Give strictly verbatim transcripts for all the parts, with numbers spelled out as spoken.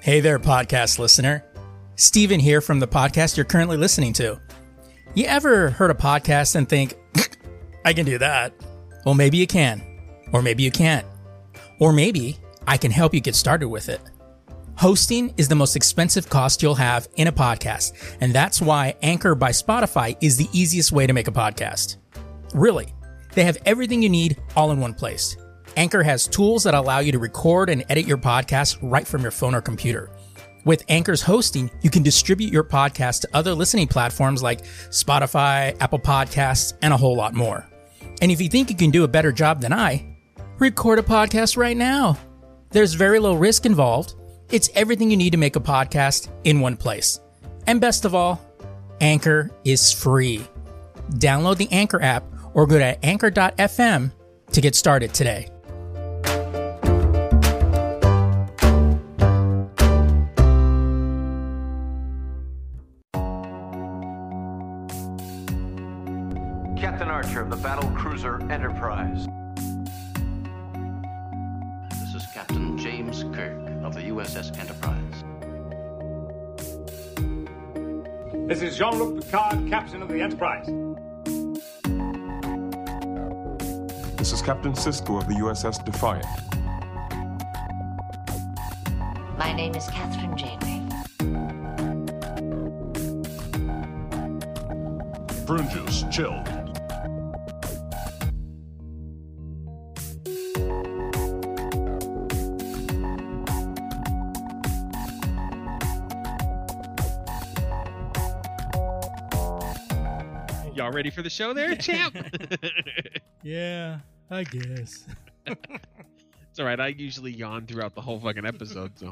Hey there, podcast listener. Steven here from the podcast you're currently listening to. You ever heard a podcast and think, I can do that? Well, maybe you can. Or maybe you can't. Or maybe I can help you get started with it. Hosting is the most expensive cost you'll have in a podcast, and that's why Anchor by Spotify is the easiest way to make a podcast. Really, they have everything you need all in one place. Anchor has tools that allow you to record and edit your podcast right from your phone or computer. With Anchor's hosting, you can distribute your podcast to other listening platforms like Spotify, Apple Podcasts, and a whole lot more. And if you think you can do a better job than I, record a podcast right now. There's very low risk involved. It's everything you need to make a podcast in one place. And best of all, Anchor is free. Download the Anchor app or go to anchor dot f m to get started today. Captain Archer of the battle cruiser Enterprise. This is Captain James Kirk of the U S S Enterprise. This is Jean-Luc Picard, Captain of the Enterprise. This is Captain Sisko of the U S S Defiant. My name is Catherine Janeway. Prune juice, chilled. Y'all ready for the show there, champ? Yeah, I guess. It's all right. I usually yawn throughout the whole fucking episode, so.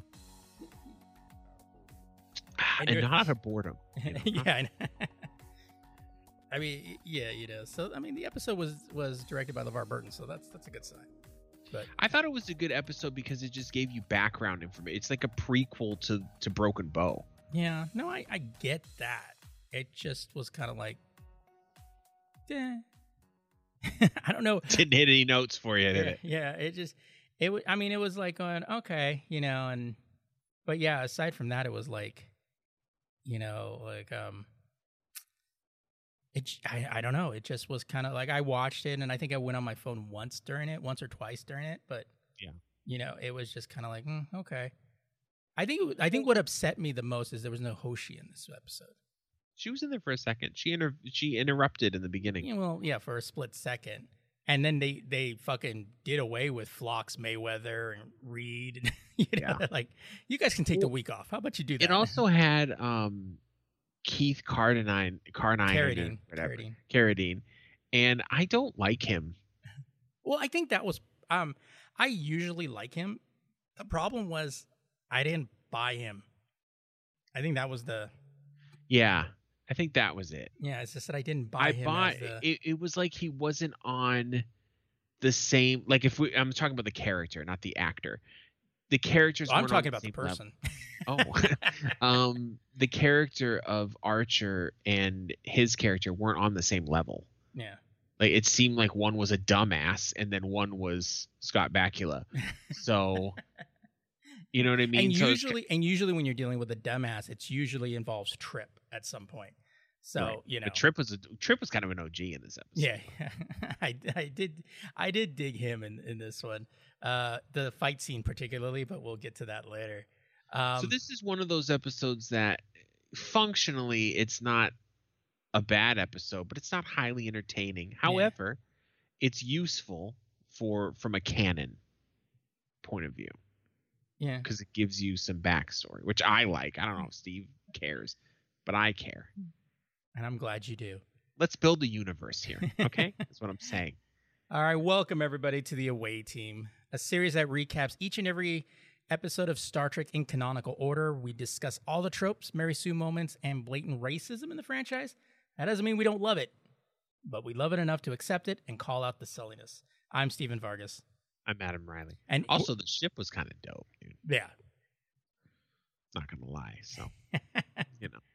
And, and not a boredom. You know? Yeah, I know. I mean, yeah, you know. So, I mean, the episode was was directed by LeVar Burton, so that's that's a good sign. But I thought it was a good episode because it just gave you background information. It's like a prequel to, to Broken Bow. yeah, no, I, I get that. It just was kind of like, eh. I don't know. Didn't hit any notes for you, did Yeah, it? yeah, it just, it. w- I mean, it was like going, okay, you know, and, but yeah, aside from that, it was like, you know, like, um, it, j- I, I don't know. It just was kind of like, I watched it and I think I went on my phone once during it, once or twice during it, but Yeah. you know, it was just kind of like, mm, okay. I think, it w- I think what upset me the most is there was no Hoshi in this episode. She was in there for a second. She inter- she interrupted in the beginning. Yeah, well, yeah, for a split second. And then they, they fucking did away with Phlox, Mayweather, and Reed. And, you know, Yeah. like, you guys can take the week off. How about you do that? It also had um, Keith Carradine, Carnine, Carradine. whatever, Carradine. Carradine, and I don't like him. Well, I think that was, um, I usually like him. The problem was I didn't buy him. I think that was the, Yeah, I think that was it. yeah, it's just that I didn't buy I him. bought as the, it. It was like he wasn't on the same. Like if we, I'm talking about the character, not the actor. The characters. I'm weren't talking on about the same level. person. Oh, um, the character of Archer and his character weren't on the same level. Yeah. Like it seemed like one was a dumbass and then one was Scott Bakula. So, you know what I mean? And So it's- usually, and usually when you're dealing with a dumbass, it's usually involves Trip at some point. So, right. you know, But Trip was a Trip was kind of an O G in this episode. yeah, I, I did, I did dig him in, in this one, uh, the fight scene particularly, but we'll get to that later. Um, So this is one of those episodes that functionally it's not a bad episode, but it's not highly entertaining. However, it's useful for from a canon point of view yeah, because it gives you some backstory, which I like. I don't know if Steve cares, but I care. and I'm glad you do. Let's build a universe here, okay? That's what I'm saying. All right, welcome everybody to the Away Team, a series that recaps each and every episode of Star Trek in canonical order. We discuss all the tropes, Mary Sue moments, and blatant racism in the franchise. That doesn't mean we don't love it, but we love it enough to accept it and call out the silliness. I'm Steven Vargas. I'm Adam Riley. And Also, the ship was kind of dope, dude. yeah. Not gonna lie. So, you know.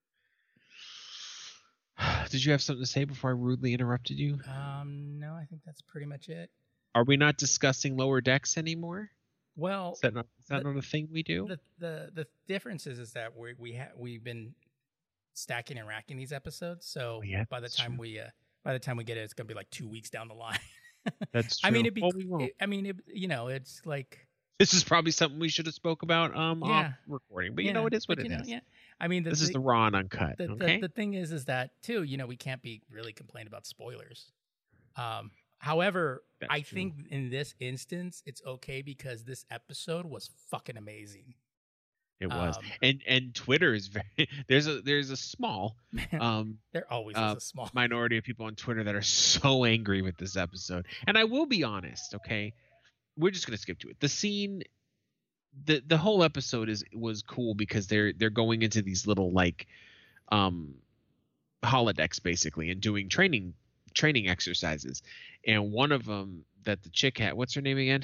Did you have something to say before I rudely interrupted you? Um, no, I think that's pretty much it. Are we not discussing Lower Decks anymore? Well, Is that not, is that the- not a thing we do? the the the difference is is that we we ha- we've been stacking and racking these episodes, so Oh, yeah, by the that's time true. we uh, by the time we get it, it's gonna be like two weeks down the line. That's true. I mean, it'd be. Well, we won't. it- I mean, it, you know, it's like This is probably something we should have spoke about um off Yeah. recording, but you know yeah, it is what but it you know, is. Yeah, I mean, the, This is the- the raw and uncut. the, okay. the, the thing is, is that too, you know, we can't be really complaining about spoilers. Um, however, That's I true. think in this instance, it's okay because this episode was fucking amazing. It was, um, and and Twitter is very. There's a there's a small um There always uh, is a small. minority of people on Twitter that are so angry with this episode, and I will be honest. Okay, we're just gonna skip to it. The scene, the the whole episode is was cool because they're they're going into these little like um holodecks basically and doing training training exercises, and one of them that the chick had, what's her name again?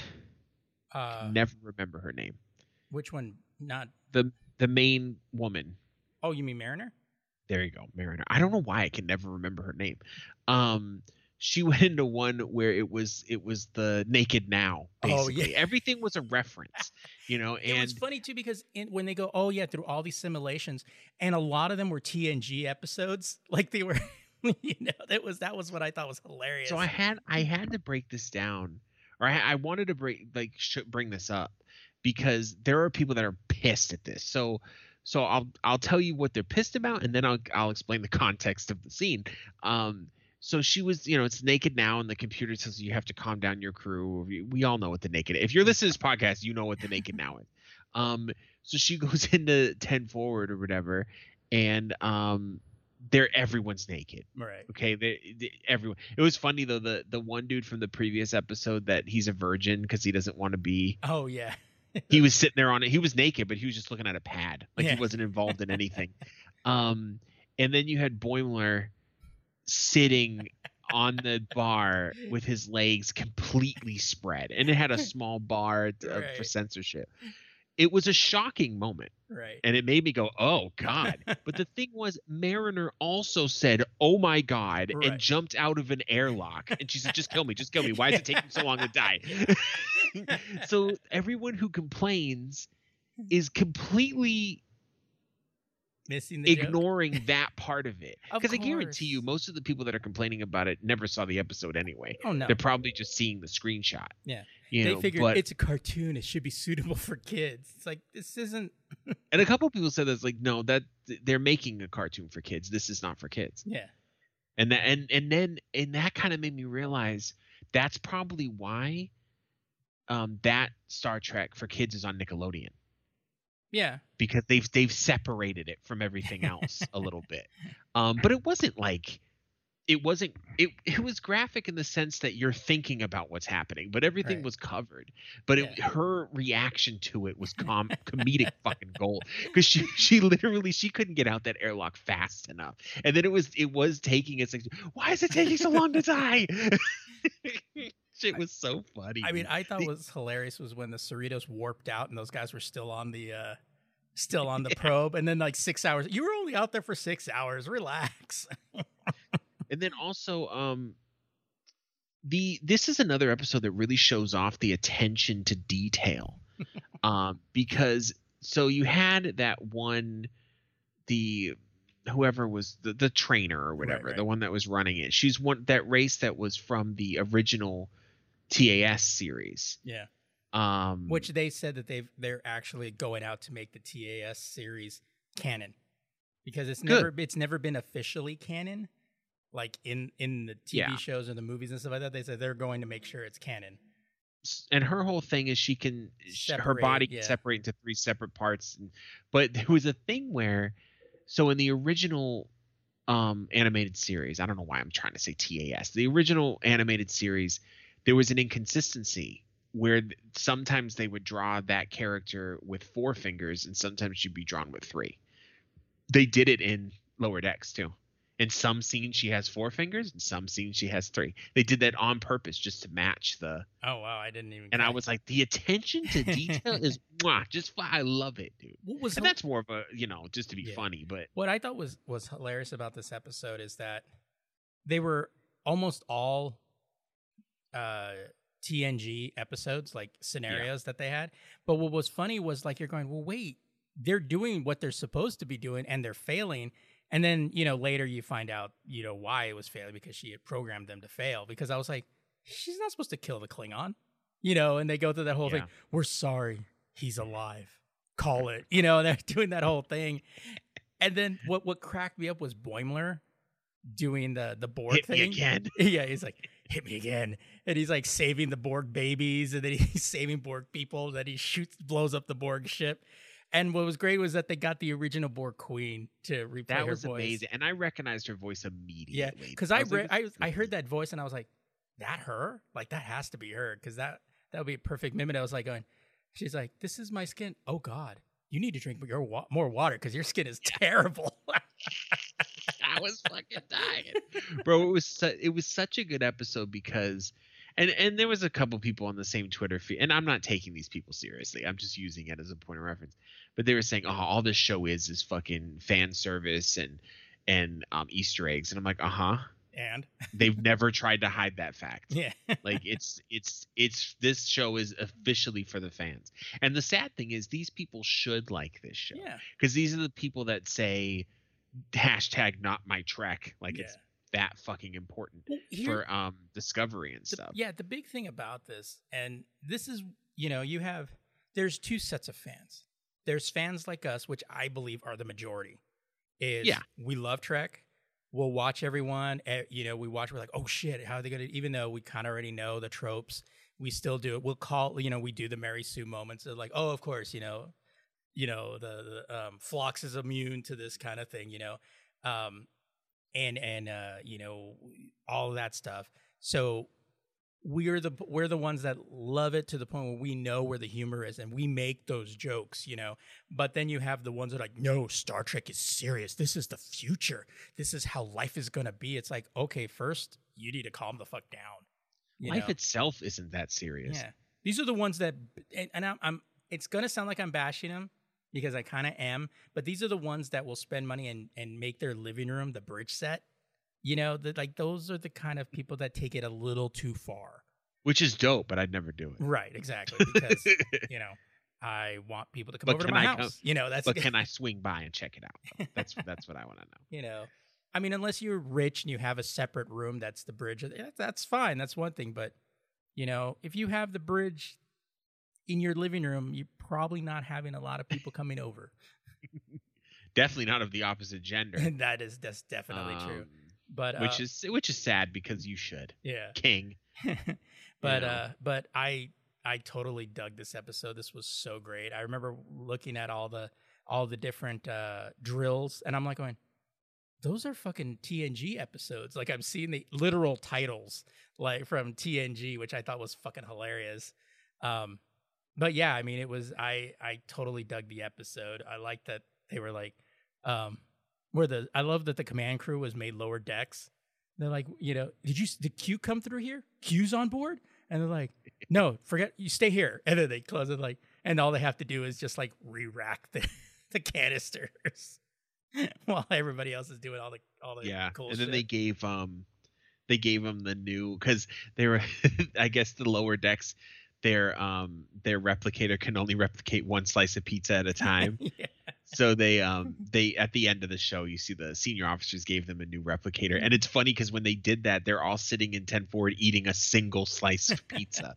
Uh, Never remember her name. which one? Not. The the main woman. Oh, you mean Mariner? There you go, Mariner. I don't know why I can never remember her name. Um, she went into one where it was it was the Naked Now. Oh, Basically, yeah. everything was a rereference, you know. It And was funny too because in, when they go, oh yeah, through all these simulations, and a lot of them were T N G episodes, like they were, you know, that was that was what I thought was hilarious. so I had I had to break this down, or I, I wanted to break like sh- bring this up because there are people that are pissed at this. So so I'll I'll tell you what they're pissed about, and then I'll I'll explain the context of the scene. Um, so she was, you know, it's Naked Now, and the computer says you have to calm down your crew. We, we all know what the Naked. If you're listening to this podcast, you know what the Naked Now is. Um, so she goes into ten forward or whatever, and um, they're everyone's naked. right. Okay, they, they, everyone. It was funny though. The the one dude from the previous episode that he's a virgin because he doesn't want to be. Oh yeah. He was sitting there on it. He was naked, but he was just looking at a pad, like Yeah. he wasn't involved in anything. Um, and then you had Boimler sitting on the bar with his legs completely spread, and it had a small bar t- uh, for Right. censorship. It was a shocking moment, Right. and it made me go, "Oh God!" But the thing was, Mariner also said, "Oh my God," Right. and jumped out of an airlock. And she said, "Just kill me, just kill me. Why is it taking so long to die?" So everyone who complains is completely Missing the joke? ignoring that part of it. Of Because I guarantee you, course. most of the people that are complaining about it never saw the episode anyway. Oh no. They're probably just seeing the screenshot. Yeah. You They know, figured but, it's a cartoon. It should be suitable for kids. It's like this isn't. and a couple of people said that's like, no, that they're making a cartoon for kids. This is not for kids. Yeah. And that and and then and that kind of made me realize that's probably why um that Star Trek for kids is on Nickelodeon. Yeah. Because they've they've separated it from everything else a little bit. Um, but it wasn't like it wasn't it it was graphic in the sense that you're thinking about what's happening, but everything Right. was covered. But it, Yeah. her reaction to it was com- comedic fucking gold because she she literally she couldn't get out that airlock fast enough, and then it was it was taking its like, why is it taking so long to die? Shit was so funny. I mean, dude. I thought The- was hilarious was when the Cerritos warped out and those guys were still on the uh still on the probe, and then like six hours. You were only out there for six hours. Relax. And then also, um, the this is another episode that really shows off the attention to detail, um, because so you had that one, the whoever was the, the trainer or whatever, right. the one that was running it. She's one that race that was from the original T A S series. Yeah. Um, Which they said that they've they're actually going out to make the T A S series canon because it's Good. never it's never been officially canon, like in in the T V Yeah. shows and the movies and stuff like that. They said they're going to make sure it's canon. and her whole thing is she can sh her Separate, body can yeah. separate into three separate parts, and, but there was a thing where so in the original um animated series, I don't know why I'm trying to say T A S, the original animated series, there was an inconsistency where th- sometimes they would draw that character with four fingers and sometimes she'd be drawn with three. They did it in Lower Decks too. In some scenes she has four fingers, in some scenes she has three. They did that on purpose just to match the. Oh wow, I didn't even. And I catch- was like, the attention to detail is mwah, just fi- I love it, dude. what was And hil- that's more of a, you know, just to be Yeah. funny, but what I thought was was hilarious about this episode is that they were almost all uh T N G episodes, like scenarios yeah. that they had. But what was funny was like, you're going, well, wait, they're doing what they're supposed to be doing and they're failing. And then, you know, later you find out, you know, why it was failing, because she had programmed them to fail. Because I was like, she's not supposed to kill the Klingon, you know, and they go through that whole yeah. thing. We're sorry, he's alive. Call it, you know, and they're doing that whole thing. And then what, what cracked me up was Boimler doing the, the Borg hit thing. Me again. Yeah, he's like, hit me again. And he's like saving the Borg babies, and then he's saving Borg people, then he shoots, blows up the Borg ship. And what was great was that they got the original Borg Queen to replay that her was voice. amazing, and I recognized her voice immediately. Yeah, because I I, re- I I heard that voice and I was like, that her? Like that has to be her, because that that would be a perfect mimic. I was like going, she's like, this is my skin. Oh God, you need to drink your wa- more water because your skin is terrible. I was fucking dying, bro. It was su- it was such a good episode because. And and there was a couple people on the same Twitter feed, and I'm not taking these people seriously. I'm just using it as a point of reference. But they were saying, "Oh, all this show is is fucking fan service and and um, Easter eggs," and I'm like, "Uh huh." And they've never tried to hide that fact. Yeah, like it's it's it's this show is officially for the fans. And the sad thing is, these people should like this show. Yeah, because these are the people that say hashtag not my Trek. Like yeah. it's that fucking important well, here, for um Discovery and the, stuff. Yeah, the big thing about this, and this is, you know, you have there's two sets of fans. There's fans like us, which I believe are the majority. Is yeah. we love Trek. We'll watch everyone. You know, we watch. We're like, oh shit, how are they gonna? Even though we kind of already know the tropes, we still do it. We'll call. You know, we do the Mary Sue moments of like, oh, of course, you know, you know, the, the um, Phlox is immune to this kind of thing. You know. Um, and and uh you know, all of that stuff. So we're the we're the ones that love it to the point where we know where the humor is and we make those jokes, you know. But then you have the ones that are like, no, Star Trek is serious, this is the future, this is how life is gonna be. It's like, okay, first you need to calm the fuck down, you life know? Itself isn't that serious. Yeah, these are the ones that, and, and I'm, I'm it's gonna sound like I'm bashing them, because I kind of am, but these are the ones that will spend money and, and make their living room the bridge set. You know, that like those are the kind of people that take it a little too far. Which is dope, but I'd never do it. Right, exactly. Because, you know, I want people to come but over to my I house. Come, you know, that's. But can I swing by and check it out? That's that's what I want to know. You know, I mean, unless you're rich and you have a separate room that's the bridge, that's fine. That's one thing. But, you know, if you have the bridge in your living room, you're probably not having a lot of people coming over. Definitely not of the opposite gender. that is that's definitely um, true. But which uh, is which is sad because you should. Yeah. King. but you know. uh but I I totally dug this episode. This was so great. I remember looking at all the all the different uh drills and I'm like going, those are fucking T N G episodes. Like I'm seeing the literal titles like from T N G, which I thought was fucking hilarious. Um But yeah, I mean, it was, I, I totally dug the episode. I like that they were like, um, where the, I love that the command crew was made lower decks. They're like, you know, did you, did Q come through here? Q's on board? And they're like, no, forget, you stay here. And then they close it like, and all they have to do is just like re-rack the, the canisters while everybody else is doing all the, all the yeah. cool and shit. then they gave, um, they gave them the new, cause they were, I guess the lower decks, their um their replicator can only replicate one slice of pizza at a time. yeah. So they um they at the end of the show you see the senior officers gave them a new replicator, and it's funny because when they did that they're all sitting in ten forward eating a single slice of pizza.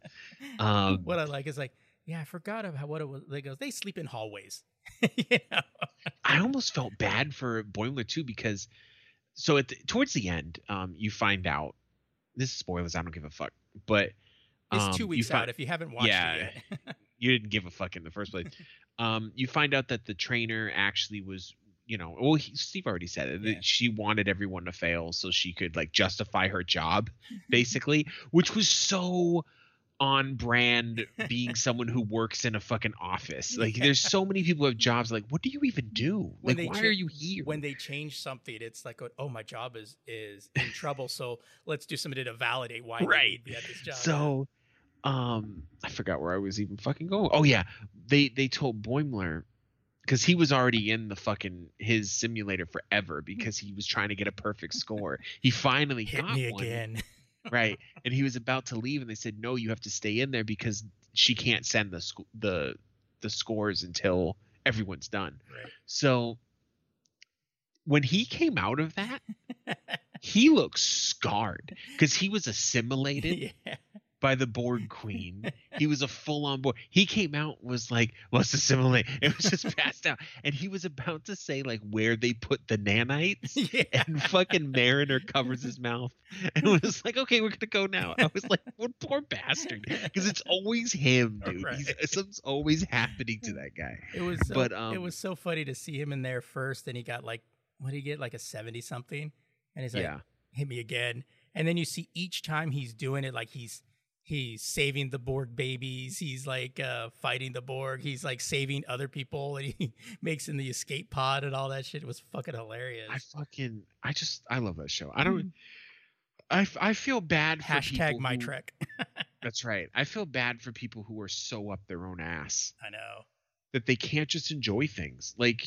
um what I like is like, yeah, I forgot about what it was. They goes, they sleep in hallways. You know? I almost felt bad for Boimler too, because so at the, towards the end um you find out, this is spoilers, I don't give a fuck, but it's two um, weeks find, out if you haven't watched yeah, it yet. You didn't give a fuck in the first place. Um, you find out that the trainer actually was, you know, well, he, Steve already said it. Yeah. That she wanted everyone to fail so she could like justify her job, basically, which was so on brand being someone who works in a fucking office. Like yeah. There's so many people who have jobs. Like, what do you even do? Like, why cha- are you here? When they change something, it's like, oh, my job is is in trouble. So let's do something to validate why right. they need me at this job. So, um, I forgot where I was even fucking going. Oh yeah, they they told Boimler, because he was already in the fucking his simulator forever because he was trying to get a perfect score. He finally hit got me one. again. right? And he was about to leave, and they said, "No, you have to stay in there because she can't send the sc- the the scores until everyone's done." Right. So when he came out of that, he looked scarred because he was assimilated Yeah. by the Borg Queen. He was a full-on Borg. He came out was like, "Let's assimilate." It was just passed out, and he was about to say like where they put the nanites, Yeah. and fucking Mariner covers his mouth and was like, "Okay, we're gonna go now." I was like, "What poor bastard?" Because it's always him, dude. Right. He's, something's always happening to that guy. It was so, But, um, it was so funny to see him in there first, and he got like, what did he get, like a seventy something, and he's like, Yeah. hit me again, and then you see each time he's doing it, like he's he's saving the Borg babies, he's like uh, fighting the Borg, he's like saving other people, and he makes in the escape pod and all that shit. It was fucking hilarious. I fucking, I just, I love that show. I don't, I, f- I feel bad for Hashtag people my who- trek. That's right. I feel bad for people who are so up their own ass I know. that they can't just enjoy things. Like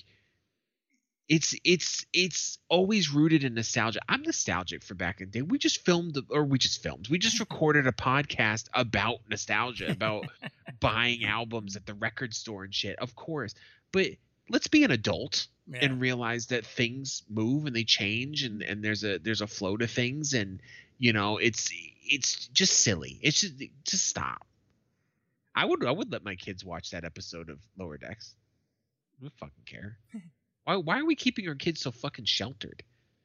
it's it's it's always rooted in nostalgia. I'm nostalgic for back in the day. We just filmed or we just filmed. We just recorded a podcast about nostalgia, about buying albums at the record store and shit. Of course. But let's be an adult Yeah. and realize that things move and they change and, and there's a there's a flow to things, and you know, it's it's just silly. It's just just stop. I would I would let my kids watch that episode of Lower Decks. I don't fucking care. Why why are we keeping our kids so fucking sheltered?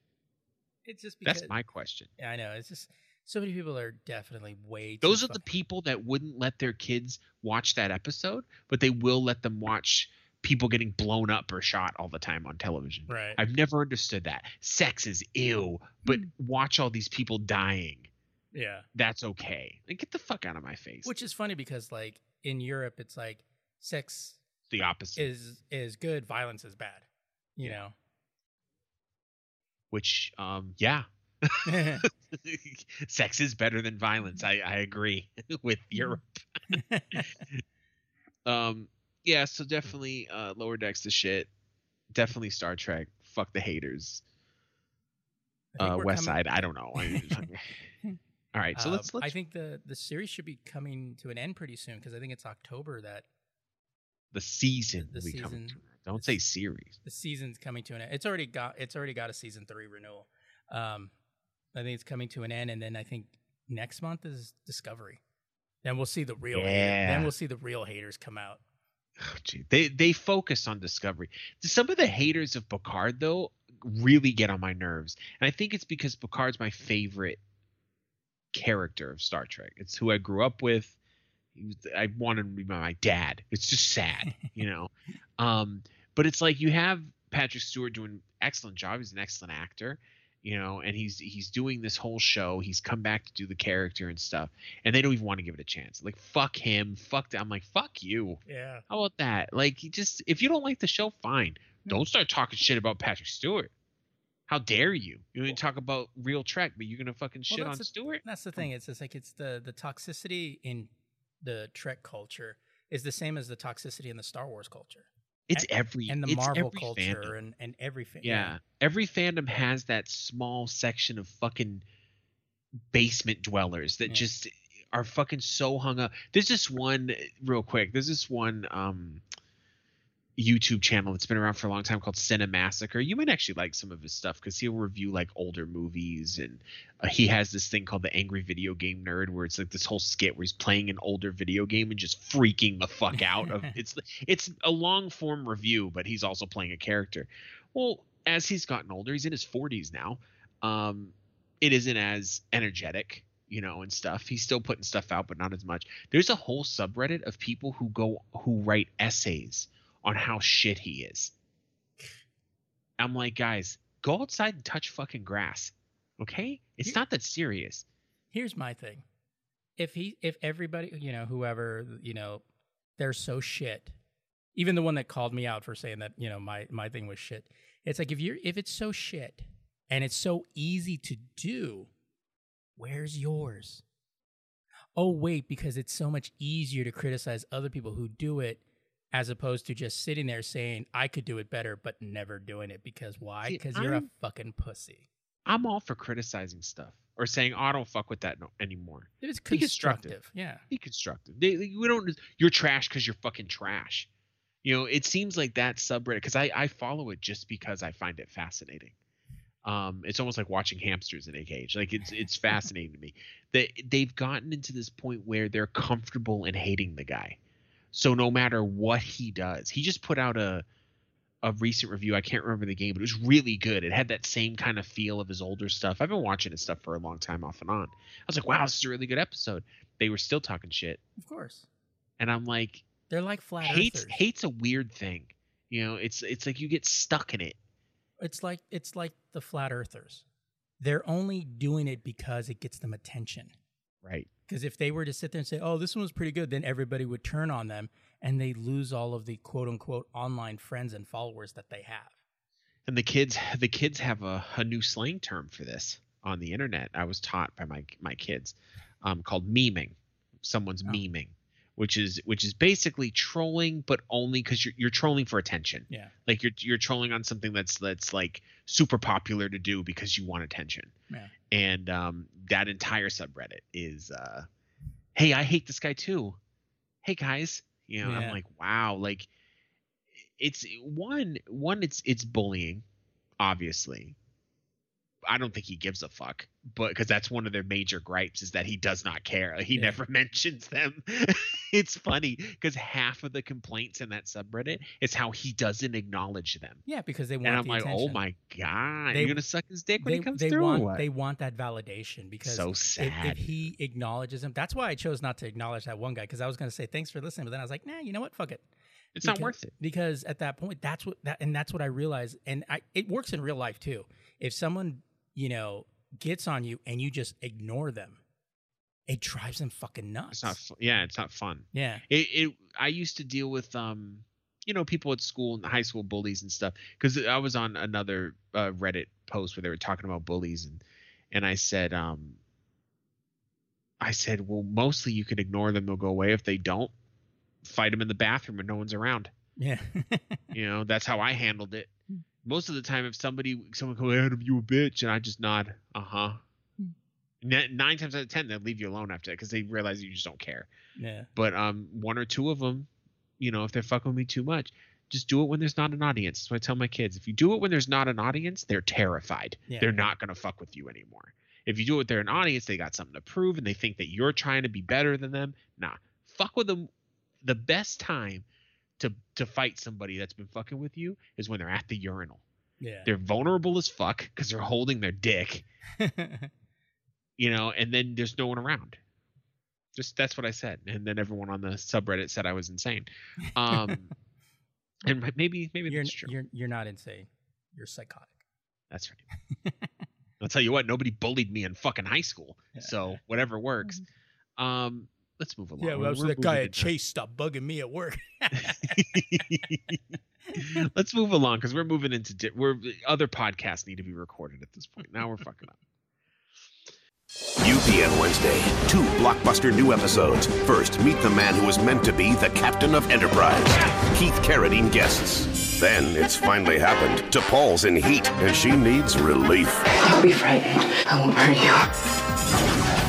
It's just because That's my question. yeah, I know. It's just so many people are definitely way too Those are the fucking- people that wouldn't let their kids watch that episode, but they will let them watch people getting blown up or shot all the time on television. Right. I've never understood that. Sex is ew, but watch all these people dying. Yeah. That's okay. Like, get the fuck out of my face. Which is funny because like in Europe it's like sex the opposite. is is good, violence is bad. You know. Which um yeah. Sex is better than violence. I, I agree with Europe. um yeah, so definitely uh Lower Decks the shit. Definitely Star Trek. Fuck the haters. I think Uh we're West coming- Side, I don't know. I- all right, so Uh, let's let's I think the the series should be coming to an end pretty soon because I think it's October that the season the will be coming season- to an end. Don't the say s- series. the season's coming to an end. It's already got it's already got a season three renewal. Um, I think it's coming to an end, and then I think next month is Discovery. Then we'll see the real. hater- Yeah. Then we'll see the real haters come out. Oh, gee. They they focus on Discovery. Some of the haters of Picard though really get on my nerves, and I think it's because Picard's my favorite character of Star Trek. It's who I grew up with. He was, I wanted him to be my dad. It's just sad, you know. Um, but it's like you have Patrick Stewart doing an excellent job. He's an excellent actor, you know, and he's he's doing this whole show. He's come back to do the character and stuff, and they don't even want to give it a chance. Like fuck him, fuck that. I'm like fuck you. Yeah. How about that? Like, you just if you don't like the show, fine. Don't start talking shit about Patrick Stewart. How dare you? You didn't talk about real Trek, but you're gonna fucking shit on that's the- Stewart? That's the thing. It's just like it's the the toxicity in the Trek culture is the same as the toxicity in the Star Wars culture It's every and the it's Marvel every culture fandom. and and everything. Yeah. Every fandom has that small section of fucking basement dwellers that Yeah. just are fucking so hung up. There's this one real quick. There's this one um YouTube channel that's been around for a long time called Cinemassacre. You might actually like some of his stuff because he'll review like older movies, and uh, he has this thing called the Angry Video Game Nerd, where it's like this whole skit where he's playing an older video game and just freaking the fuck out of it's it's a long form review, but he's also playing a character. Well, as he's gotten older, he's in his forties now. Um, it isn't as energetic, you know, and stuff. He's still putting stuff out, but not as much. There's a whole subreddit of people who go who write essays on how shit he is. I'm like, guys, go outside and touch fucking grass. Okay? It's You- not that serious. Here's my thing. If he if everybody, you know, whoever, you know, they're so shit. Even the one that called me out for saying that, you know, my my thing was shit. It's like if you're if it's so shit and it's so easy to do, where's yours? Oh, wait, because it's so much easier to criticize other people who do it as opposed to just sitting there saying, I could do it better, but never doing it. Because why? See, Because you're a I'm- fucking pussy. I'm all for criticizing stuff. or saying, "Oh, I don't fuck with that no, anymore." It was Be constructive. constructive. Yeah. Be constructive. They, we don't. You're trash because you're fucking trash. You know, it seems like that subreddit, because I I follow it just because I find it fascinating. Um, it's almost like watching hamsters in a cage. Like it's it's fascinating to me. They they've gotten into this point where they're comfortable in hating the guy. So no matter what he does, he just put out a a recent review. I can't remember the game, but it was really good. It had that same kind of feel of his older stuff. I've been watching his stuff for a long time off and on. I was like, wow, this is a really good episode. They were still talking shit. Of course. And I'm like, they're like flat hate's earthers. hate's a weird thing. You know, it's it's like you get stuck in it. It's like it's like the flat earthers. They're only doing it because it gets them attention. Right. Because if they were to sit there and say, "Oh, this one was pretty good," then everybody would turn on them, and they lose all of the quote unquote online friends and followers that they have. And the kids, the kids have a, a new slang term for this on the internet. I was taught by my my kids, um, called memeing. Someone's Oh. memeing, which is which is basically trolling, but only because you're you're trolling for attention. Yeah. Like you're you're trolling on something that's that's like super popular to do because you want attention. Yeah. And um, that entire subreddit is, uh, hey, I hate this guy too. Hey guys, you know, Yeah. I'm like, wow, like it's one one it's it's bullying, obviously. I don't think he gives a fuck, but because that's one of their major gripes is that he does not care. He Yeah. never mentions them. It's funny because half of the complaints in that subreddit is how he doesn't acknowledge them. Yeah, because they want And I'm the like, attention. oh my god, They- you're gonna suck his dick when they, he comes they through. or want what? they want that validation because So if, sad. if he acknowledges them, that's why I chose not to acknowledge that one guy because I was going to say thanks for listening, but then I was like, nah, you know what, fuck it. It's not Because- worth it. because at that point, that's what that and that's what I realized, and I it works in real life too. If someone you know gets on you and you just ignore them, it drives them fucking nuts. It's not. fu- Yeah, it's not fun. Yeah, It, it. I used to deal with um, you know, people at school and high school bullies and stuff. Because I was on another uh, Reddit post where they were talking about bullies, and and I said um, I said, well, mostly you could ignore them; they'll go away. If they don't, fight them in the bathroom when no one's around. yeah, You know, that's how I handled it. Most of the time, if somebody someone goes, Adam, you a bitch, and I just nod, uh huh. Nine times out of ten, they'll leave you alone after that because they realize you just don't care. yeah, But um, one or two of them, you know, if they're fucking with me too much, just do it when there's not an audience. That's what I tell my kids. If you do it when there's not an audience, they're terrified. Yeah. They're not gonna fuck with you anymore. If you do it with their an audience, they got something to prove and they think that you're trying to be better than them. Nah, fuck with them. The best time to to fight somebody that's been fucking with you is when they're at the urinal. yeah. They're vulnerable as fuck because they're holding their dick, you know, and then there's no one around. Just that's what I said, and then everyone on the subreddit said I was insane. Um, and maybe maybe you're that's true. you're you're not insane. You're psychotic. That's right. I'll tell you what, nobody bullied me in fucking high school, so whatever works. Um, let's move along. Yeah, well, We're- so we're that guy moving at into- Chase stopped bugging me at work. Let's move along because we're moving into di- we're other podcasts need to be recorded at this point. Now we're fucking up. U P N Wednesday, two blockbuster new episodes. First, meet the man who was meant to be the captain of Enterprise. Keith Carradine guests. Then, it's finally happened. T'Pol's in heat, and she needs relief. Don't be frightened. I won't hurt you.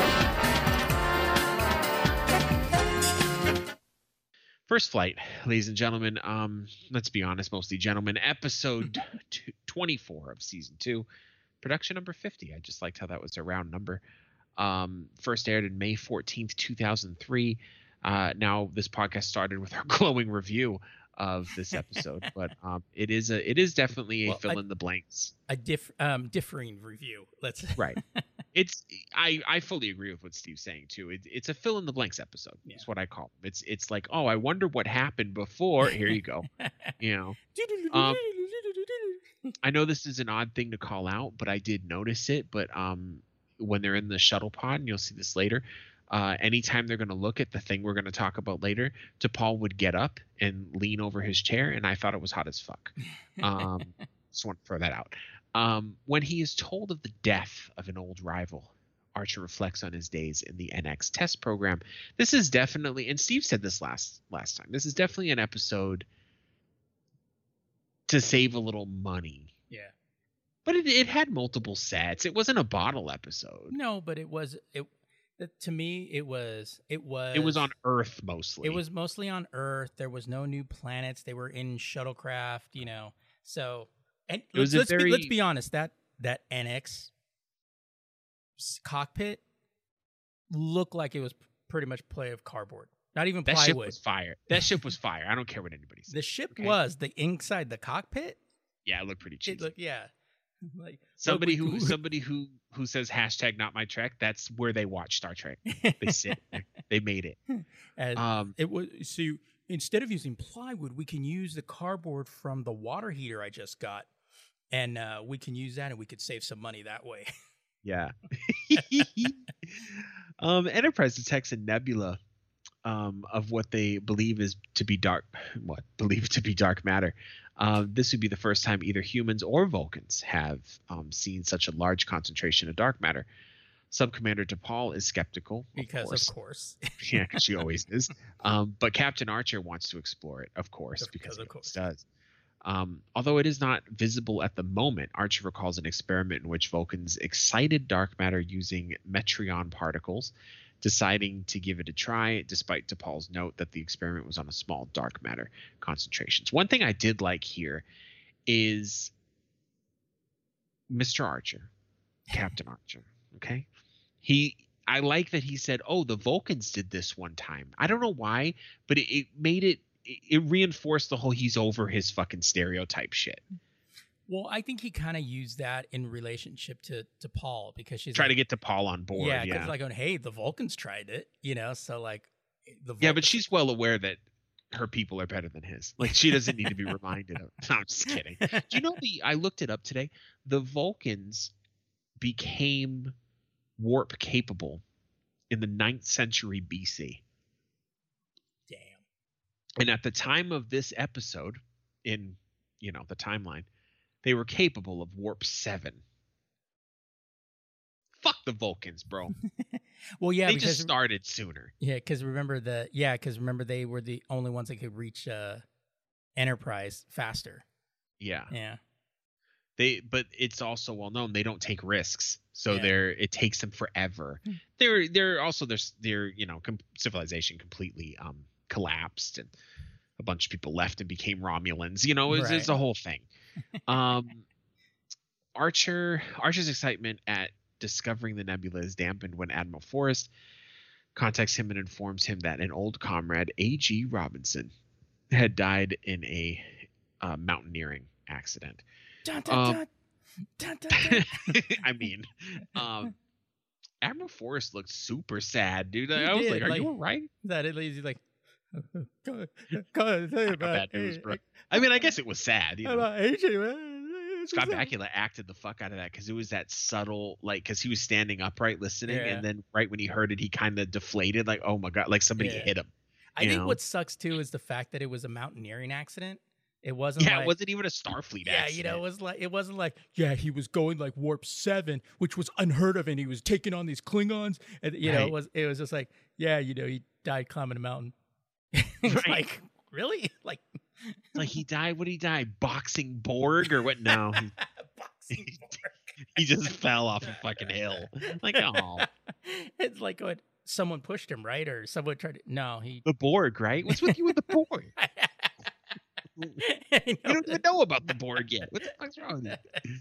First Flight, ladies and gentlemen. Um, let's be honest, mostly gentlemen. Episode two, twenty-four of season two, production number fifty. I just liked how that was a round number. Um, first aired in May fourteenth, two thousand three. Uh, now this podcast started with our glowing review of this episode, but um, it is a it is definitely a Well, fill I- in the blanks. A diff um differing review. Let's Right. It's I I fully agree with what Steve's saying too. It, it's a fill in the blanks episode. Yeah. That's what I call them. It's it's like, oh, I wonder what happened before. Here you go. You know. Um, I know this is an odd thing to call out, but I did notice it. But um, when they're in the shuttle pod, and you'll see this later, uh, anytime they're going to look at the thing we're going to talk about later, T'Pol would get up and lean over his chair, and I thought it was hot as fuck. Um, just want to throw that out. Um, when he is told of the death of an old rival, Archer reflects on his days in the N X test program. This is definitely, and Steve said this last last time, this is definitely an episode to save a little money. Yeah. But it, it had multiple sets. It wasn't a bottle episode. No, but it was it. To me, it was it was It was on Earth mostly. It was mostly on Earth. There was no new planets. They were in shuttlecraft, you know. So, and It was let's, a let's, very- be, let's be honest. That that N X s- cockpit looked like it was pretty much play of cardboard. Not even that ship plywood. was fire. That ship was fire. I don't care what anybody says. The ship okay? was the inside the cockpit. Yeah, it looked pretty cheesy. It looked yeah. Like somebody look, we- who somebody who who says hashtag not my Trek, that's where they watch Star Trek. They sit there. They made it. And Um, it was so you, instead of using plywood, we can use the cardboard from the water heater I just got, and uh, we can use that, and we could save some money that way. Yeah. um, Enterprise detects a nebula um, of what they believe is to be dark, what believe to be dark matter. Uh, this would be the first time either humans or Vulcans have um, seen such a large concentration of dark matter. Sub-Commander DePaul is skeptical, of Because course. of course, Yeah, because she always is. Um, but Captain Archer wants to explore it, of course, Of- because of he course. always does. Um, although it is not visible at the moment, Archer recalls an experiment in which Vulcans excited dark matter using Metreon particles, deciding to give it a try, despite DePaul's note that the experiment was on a small dark matter concentrations. One thing I did like here is Mister Archer, Captain Archer, okay? He, I like that he said, oh, the Vulcans did this one time. I don't know why, but it, it made it, it, it reinforced the whole he's over his fucking stereotype shit. well, I think he kind of used that in relationship to to Paul because she's Try like, to get to Paul on board. yeah, Yeah, because like, going, hey, the Vulcans tried it, you know, so like the yeah, but Vulcans- she's well aware that her people are better than his. Like she doesn't need to be reminded of. No, I'm just kidding. Do you know the? I looked it up today. The Vulcans became warp capable in the ninth century B C. damn. And at the time of this episode, in you know the timeline, they were capable of warp seven. Fuck the Vulcans, bro. Well, yeah, they because just started sooner. yeah, because remember the yeah, because remember they were the only ones that could reach uh, Enterprise faster. Yeah. Yeah. They, but it's also well known they don't take risks, so Yeah. they're it takes them forever. Hmm. They're they're also their their you know com- civilization completely um collapsed and a bunch of people left and became Romulans. You know, it's, it's Right. a whole thing. Um, Archer Archer's excitement at discovering the nebula is dampened when Admiral Forrest contacts him and informs him that an old comrade, A G Robinson, had died in a uh, mountaineering accident. Dun, dun, Um, dun. Dun, dun, dun. I mean, um, Admiral Forrest looked super sad, dude. I, He I was did, like, "Are like- you all right?" That at least he's like, go, go, tell you Not about bad news, A- bro. I mean, I guess it was sad. You know, about A J, man. It's Scott sad. Bakula acted the fuck out of that because it was that subtle, like, because he was standing upright listening, Yeah. and then right when he heard it, he kind of deflated, like, "Oh my god!" Like somebody Yeah. hit him. I you think know? what sucks too is the fact that it was a mountaineering accident. It wasn't Yeah, like, it wasn't even a Starfleet yeah, accident. you know, it was like it wasn't like yeah, he was going like warp seven, which was unheard of, and he was taking on these Klingons, and you know, Right. it was it was just like yeah, you know, he died climbing a mountain. It's Right. like really, like like he died. What did he die? Boxing Borg or what? No, he, boxing he just fell off a fucking hill. Like, oh, It's like what someone pushed him, right, or someone tried to. No, he. the Borg, right? What's with you with the Borg? I You know don't even know about the Borg yet. What the fuck's wrong with you?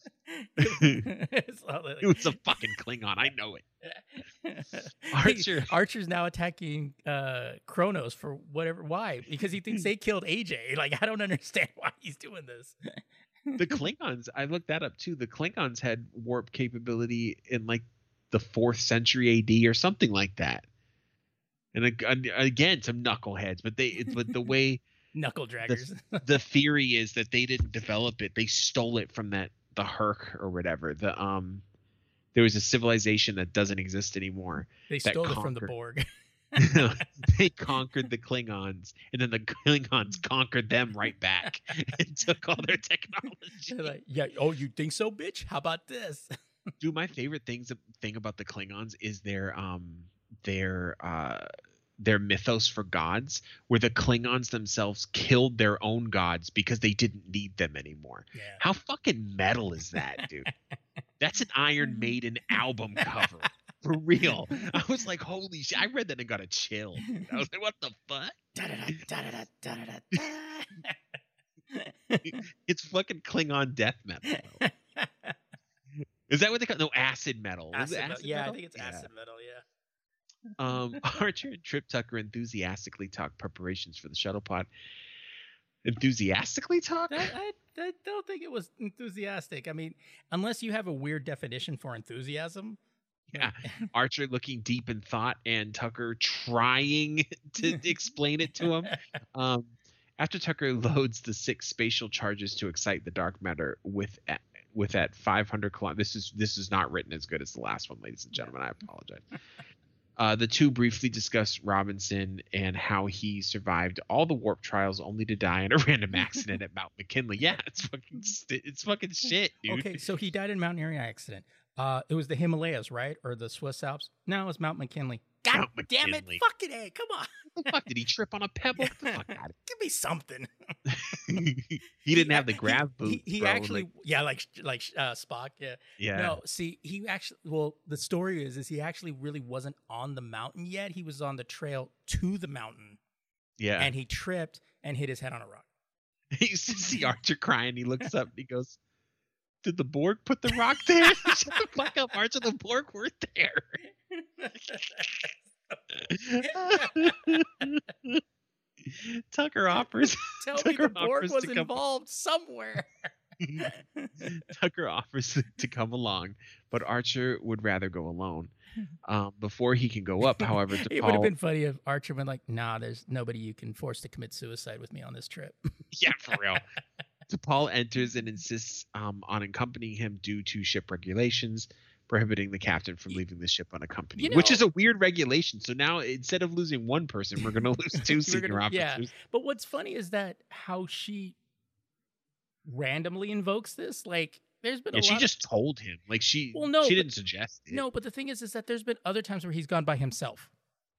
It's all like- It was a fucking Klingon. I know it. Archer. Archer's now attacking uh Kronos for whatever why because he thinks they killed A J. Like I don't understand why he's doing this. The Klingons, I looked that up too. The Klingons had warp capability in like the fourth century A D or something like that. And ag- and again, some knuckleheads, but they, it- but the way Knuckle draggers. the theory is that they didn't develop it; they stole it from that the Herc or whatever. The um, there was a civilization that doesn't exist anymore. They that stole it from the conquered- Borg. They conquered the Klingons, and then the Klingons conquered them right back and took all their technology. They're like, yeah, oh, you think so, bitch? How about this? Dude, my favorite things thing about the Klingons is their um their uh their mythos for gods, where the Klingons themselves killed their own gods because they didn't need them anymore. Yeah. How fucking metal is that, dude? That's an Iron Maiden album cover. For real. I was like, holy shit. I read that and got a chill. I was like, what the fuck? It's fucking Klingon death metal. Is that what they call it? No, acid metal. Acid Is it metal. acid Yeah, metal? I think it's Yeah. acid metal, yeah. Um, Archer and Trip Tucker enthusiastically talk preparations for the shuttle pod. Enthusiastically talk? I, I, I don't think it was enthusiastic. I mean, unless you have a weird definition for enthusiasm. Yeah. Archer looking deep in thought and Tucker trying to explain it to him. Um, after Tucker loads the six spatial charges to excite the dark matter with at, with at five hundred kilometers. This is this is not written as good as the last one, ladies and gentlemen. I apologize. Uh, the two briefly discuss Robinson and how he survived all the warp trials only to die in a random accident at Mount McKinley. Yeah, it's fucking st- it's fucking shit, dude. Okay, so he died in a mountaineering accident. Uh, it was the Himalayas, right? Or the Swiss Alps? No, it was Mount McKinley. God Mount damn McKinley. it. Fucking A. Come on. What the fuck? Did he trip on a pebble? Get the fuck out of Give me something. here. He didn't have the grab He- boots, He, he bro. actually, Like, yeah, like like uh, Spock, yeah. yeah. No, see, he actually, well, the story is, is he actually really wasn't on the mountain yet. He was on the trail to the mountain, Yeah. and he tripped and hit his head on a rock. He used to see Archer crying. He looks up and he goes, did the Borg put the rock there? Shut the fuck up, Archer. The Borg weren't there. Tucker offers. Tell me Tucker the Borg offers was to come- involved somewhere. Tucker offers to come along, but Archer would rather go alone. Um, before he can go up, however, It would have T'Pol, been funny if Archer went like, nah, there's nobody you can force to commit suicide with me on this trip. yeah, for real. T'Pol enters and insists um, on accompanying him due to ship regulations, prohibiting the captain from leaving the ship unaccompanied, You know- which is a weird regulation. So now instead of losing one person, we're going to lose two We're senior gonna- yeah. officers. But what's funny is that how she randomly invokes this. Like, there's been Yeah, a she lot just told him. Like she, Well, no, she but- didn't suggest of, it. no, but the thing is, is that there's been other times where he's gone by himself.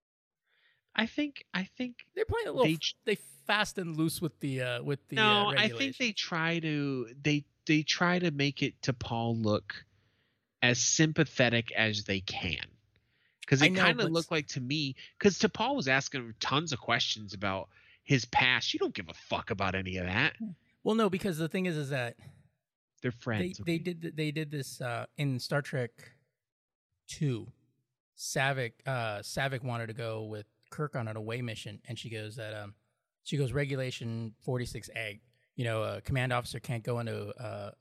I think, I think They're playing a little. They They, ch- they fast and loose with the uh, with the. no, uh, I think regulations. they try to they they try to make it to Paul look as sympathetic as they can, because I it know, kind of but- looked like to me, because to Paul was asking him tons of questions about his past. You don't give a fuck about any of that. Well, no, because the thing is, is that They're they friends. they okay? did th- they did this uh, in Star Trek two. Savick uh, Savick wanted to go with Kirk on an away mission, and she goes that um she goes regulation forty-six A. You know, a command officer can't go into uh,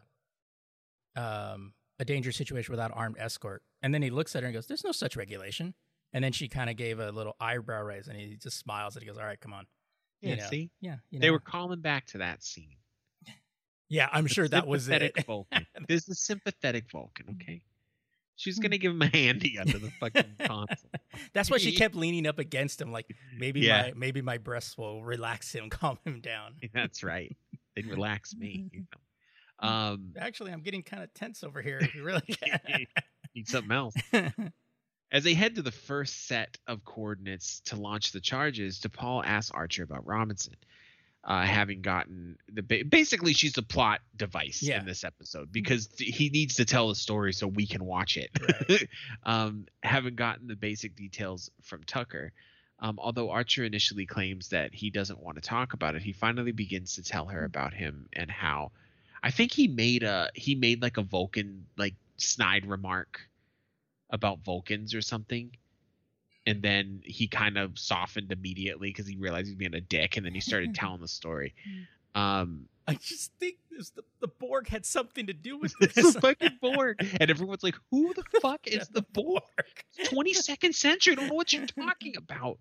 uh, um, a dangerous situation without armed escort. And then he looks at her and goes, "There's no such regulation." And then she kind of gave a little eyebrow raise, and he just smiles and he goes, "All right, come on." Yeah, you know, see, yeah, you they know. were calling back to that scene. Yeah, I'm sure that was Sympathetic it. Vulcan. There's the sympathetic Vulcan. Okay, she's Hmm. gonna give him a handy under the fucking console. That's why she kept leaning up against him, like maybe Yeah. my maybe my breasts will relax him, calm him down. That's right. They'd relax me. You know. Um, Actually, I'm getting kind of tense over here. If you really need something else. As they head to the first set of coordinates to launch the charges, DePaul asks Archer about Robinson, uh, having gotten the ba- basically she's a plot device Yeah. in this episode because th- he needs to tell the story so we can watch it. Right. um, having gotten the basic details from Tucker, um, although Archer initially claims that he doesn't want to talk about it, he finally begins to tell her about him and how. I think he made a he made like a Vulcan like snide remark about Vulcans or something, and then he kind of softened immediately because he realized he's being a dick, and then he started telling the story. Um, I just think this, the the Borg had something to do with it's this. the fucking Borg, and everyone's like, "Who the fuck is the Borg? twenty-second century? I don't know what you're talking about."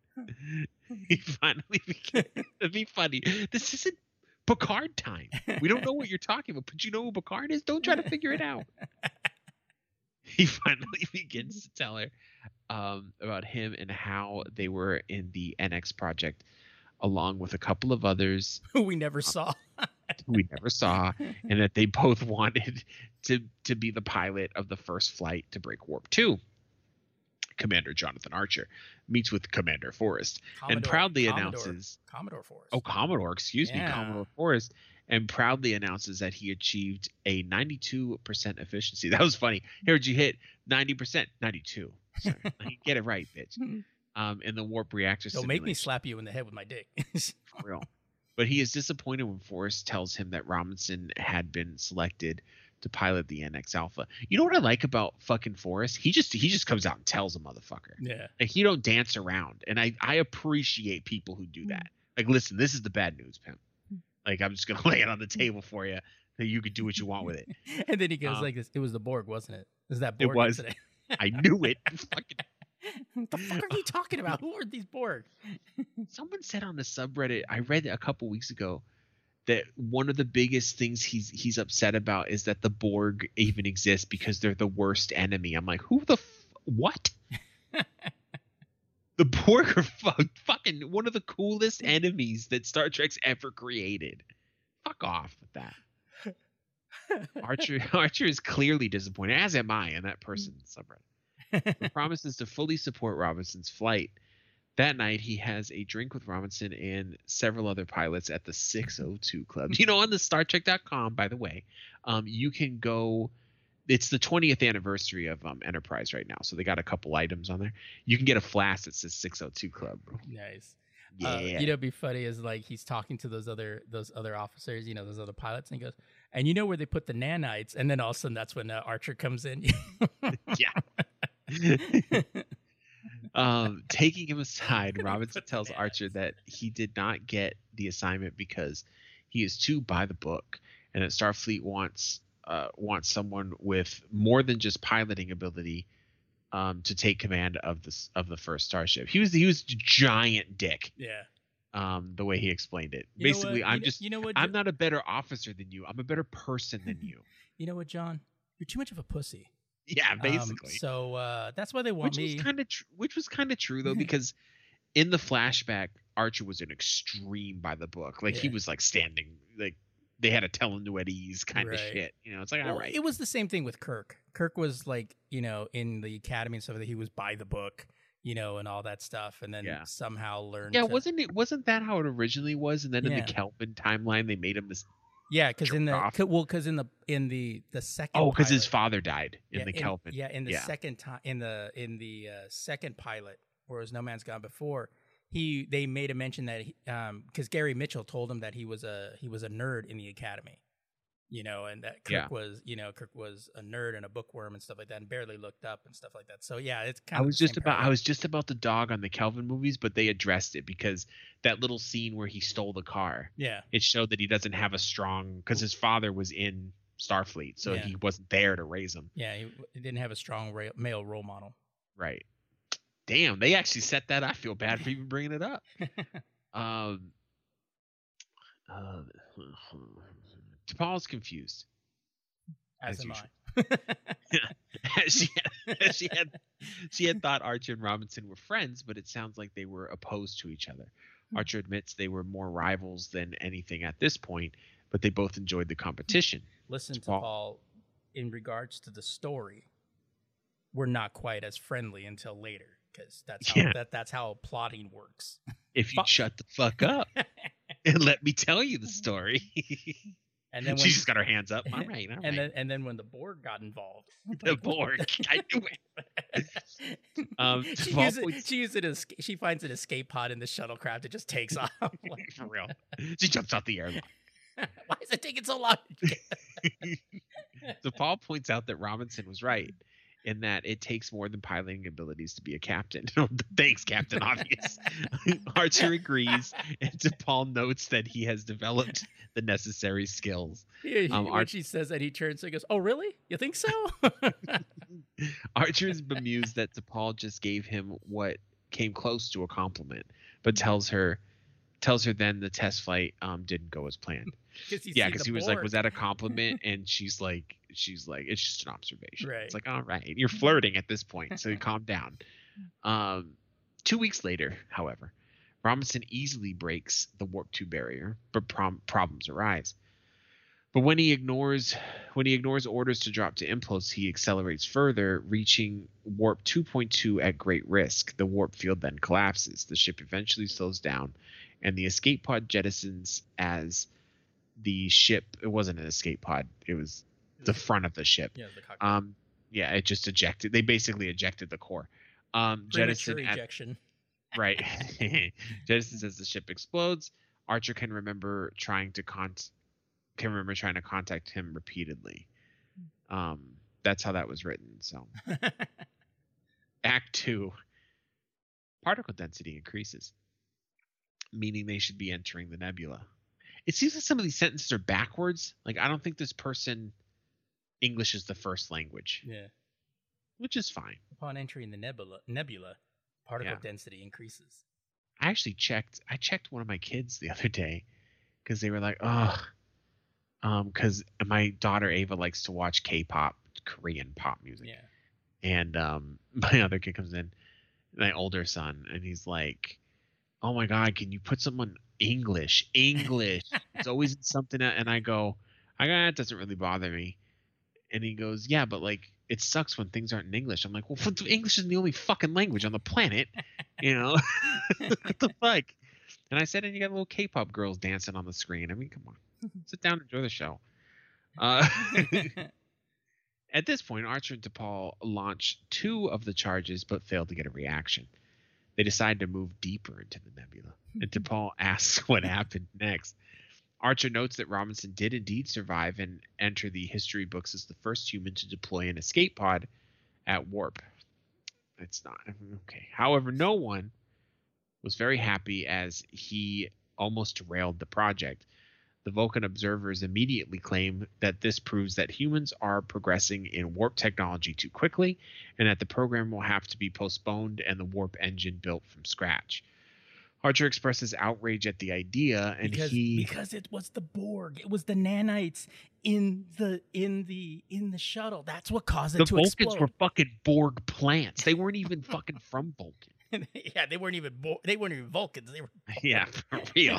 He finally began to be funny. This isn't Picard time. We don't know what you're talking about, but you know who Picard is? Don't try to figure it out. He finally begins to tell her um, about him and how they were in the N X project, along with a couple of others Who we never saw. who we never saw, and that they both wanted to to be the pilot of the first flight to break warp two. Commander Jonathan Archer meets with Commander Forrest Commodore, and proudly Commodore, announces Commodore Forrest. Oh, Commodore, excuse Yeah. me, Commodore Forrest, and proudly announces that he achieved a ninety-two percent efficiency. That was funny. Here'd you hit ninety percent, ninety-two. Sorry. Get it right, bitch. Um, in the warp reactor. Don't make me simulation. slap you in the head with my dick. For real. But he is disappointed when Forrest tells him that Robinson had been selected to pilot the N X Alpha. You know what I like about fucking Forrest? He just he just comes out and tells a motherfucker. Yeah. Like he don't dance around, and I I appreciate people who do that. Like, listen, this is the bad news, pimp. Like, I'm just gonna lay it on the table for you that you could do what you want with it. And then he goes Um, like this. It was the Borg, wasn't it? Is that It Borg? was. Incident? I knew it. Fucking What the fuck are you talking about? Who are these Borg? someone said on the subreddit, I read a couple weeks ago, that one of the biggest things he's he's upset about is that the Borg even exist because they're the worst enemy. I'm like, who the f- what? The Borg are fu- fucking one of the coolest enemies that Star Trek's ever created. Fuck off with that. Archer Archer is clearly disappointed, as am I, in that person's subreddit. He promises to fully support Robinson's flight. That night, he has a drink with Robinson and several other pilots at the six oh two Club. You know, on the Star Trek dot com, by the way, um, you can go. It's the twentieth anniversary of um, Enterprise right now, so they got a couple items on there. You can get a flask that says six oh two Club, bro. Nice. Yeah. Uh, you know, it'd be funny is like he's talking to those other those other officers, you know, those other pilots, and he goes, "And you know where they put the nanites?" And then all of a sudden, that's when uh, Archer comes in. Yeah. um, taking him aside, They Robinson put the tells nanites. Archer that he did not get the assignment because he is too by the book, and that Starfleet wants uh, wants someone with more than just piloting ability um, to take command of this of the first starship. He was he was giant dick. Yeah. Um, the way he explained it. You know Basically, what? I'm You know- just you know what, I'm Jo- not a better officer than you. I'm a better person than you. You know what, John? You're too much of a pussy. Yeah, Um, basically. so uh, that's why they want which me. was kind of tr- which was kind of true though, because in the flashback, Archer was an extreme by the book. Like he Yeah. was like standing, like they had to tell him to at ease kind of Right. shit. You know, it's like Well, all right. It was the same thing with Kirk. Kirk was like, you know, in the academy and stuff that he was by the book, you know, and all that stuff, and then Yeah. somehow learned. Yeah, to, wasn't it? Wasn't that how it originally was? And then in Yeah. the Kelvin timeline, they made him this. Yeah, because in the off. c- well, because in the in the the second. Oh, because his pilot- father died in yeah, the Kelvin. Yeah, in the Yeah. second time, in the in the uh, second pilot, whereas No Man's Gone before, he they made a mention that he, um because Gary Mitchell told him that he was a he was a nerd in the academy, you know, and that Kirk Yeah. was you know Kirk was a nerd and a bookworm and stuff like that, and barely looked up and stuff like that. So yeah, it's kind I of was the just same about I parallel. was just about the dog on the Kelvin movies, but they addressed it because that little scene where he stole the car. Yeah. It showed that he doesn't have a strong because his father was in Starfleet, so Yeah. he wasn't there to raise him. Yeah, he, he didn't have a strong ra- male role model. Right. Damn, they actually set that. I feel bad for even bringing it up. um, uh, T'Pol's confused. As, As am usual. I. she, had, she had she had thought Archer and Robinson were friends, but it sounds like they were opposed to each other. Archer admits they were more rivals than anything at this point, but they both enjoyed the competition. Listen to T'Pol- Paul. In regards to the story, we're not quite as friendly until later because that's how Yeah. that that's how plotting works. If you Fuck. shut the fuck up and let me tell you the story. And then when, She just got her hands up. All right, all right. and then and then when the Borg got involved, The Borg. I knew it. Um, she, T'Pol uses it, points- she uses it as she finds an escape pod in the shuttlecraft. It just takes off. Like, For real. She jumps out the airlock. why is it taking so long? So Paul points out that Robinson was right in that it takes more than piloting abilities to be a captain. Thanks, Captain Obvious. Archer agrees, and DePaul notes that he has developed the necessary skills. Yeah, he- Um, when Ar- she says that, he turns and goes, "Oh, really? You think so?" Archer is bemused that DePaul just gave him what came close to a compliment, but tells her tells her then the test flight um didn't go as planned. Because Yeah, because he was like, "Was that a compliment?" And she's like, "She's like, it's just an observation." Right. It's like, all right, you're flirting at this point, so calm down. Um, two weeks later, however, Robinson easily breaks the warp two barrier, but prom- problems arise. But when he ignores when he ignores orders to drop to impulse, he accelerates further, reaching warp two point two at great risk. The warp field then collapses. The ship eventually slows down, and the escape pod jettisons as the ship. It wasn't an escape pod. It was the front of the ship. Yeah, the cockpit. Um, yeah, it just ejected. They basically ejected the core. Um, Premature jettison at- ejection. Right. Jettisons as the ship explodes. Archer can remember trying to con- can remember trying to contact him repeatedly. Um, that's how that was written. So, Act Two. Particle density increases, meaning they should be entering the nebula. It seems like some of these sentences are backwards. Like, I don't think this person English is the first language. Yeah. Which is fine. Upon entering the nebula, nebula, particle Yeah. density increases. I actually checked. I checked one of my kids the other day because they were like, "Oh, um, because my daughter Ava likes to watch K-pop, Korean pop music." Yeah. And um, my other kid comes in, my older son, and he's like, "Oh my God, can you put someone English? English? It's always something." That, and I go, "I go, that doesn't really bother me." And he goes, "Yeah, but like, it sucks when things aren't in English." I'm like, "Well, English is the only fucking language on the planet, you know? What the fuck?" And I said, "And you got little K-pop girls dancing on the screen. I mean, come on, sit down, and enjoy the show." Uh, at this point, Archer and T'Pol launch two of the charges, but fail to get a reaction. They decide to move deeper into the nebula, and T'Pol asks what happened next. Archer notes that Robinson did indeed survive and enter the history books as the first human to deploy an escape pod at warp. It's not okay. However, no one was very happy as he almost derailed the project. The Vulcan observers immediately claim that this proves that humans are progressing in warp technology too quickly, and that the program will have to be postponed and the warp engine built from scratch. Archer expresses outrage at the idea, and because, he because it was the Borg, it was the nanites in the in the in the shuttle. That's what caused it the to Vulcans explode. were fucking Borg plants. They weren't even fucking from Vulcan. Yeah, they weren't even Bo- they weren't even Vulcans. They were Yeah, for real.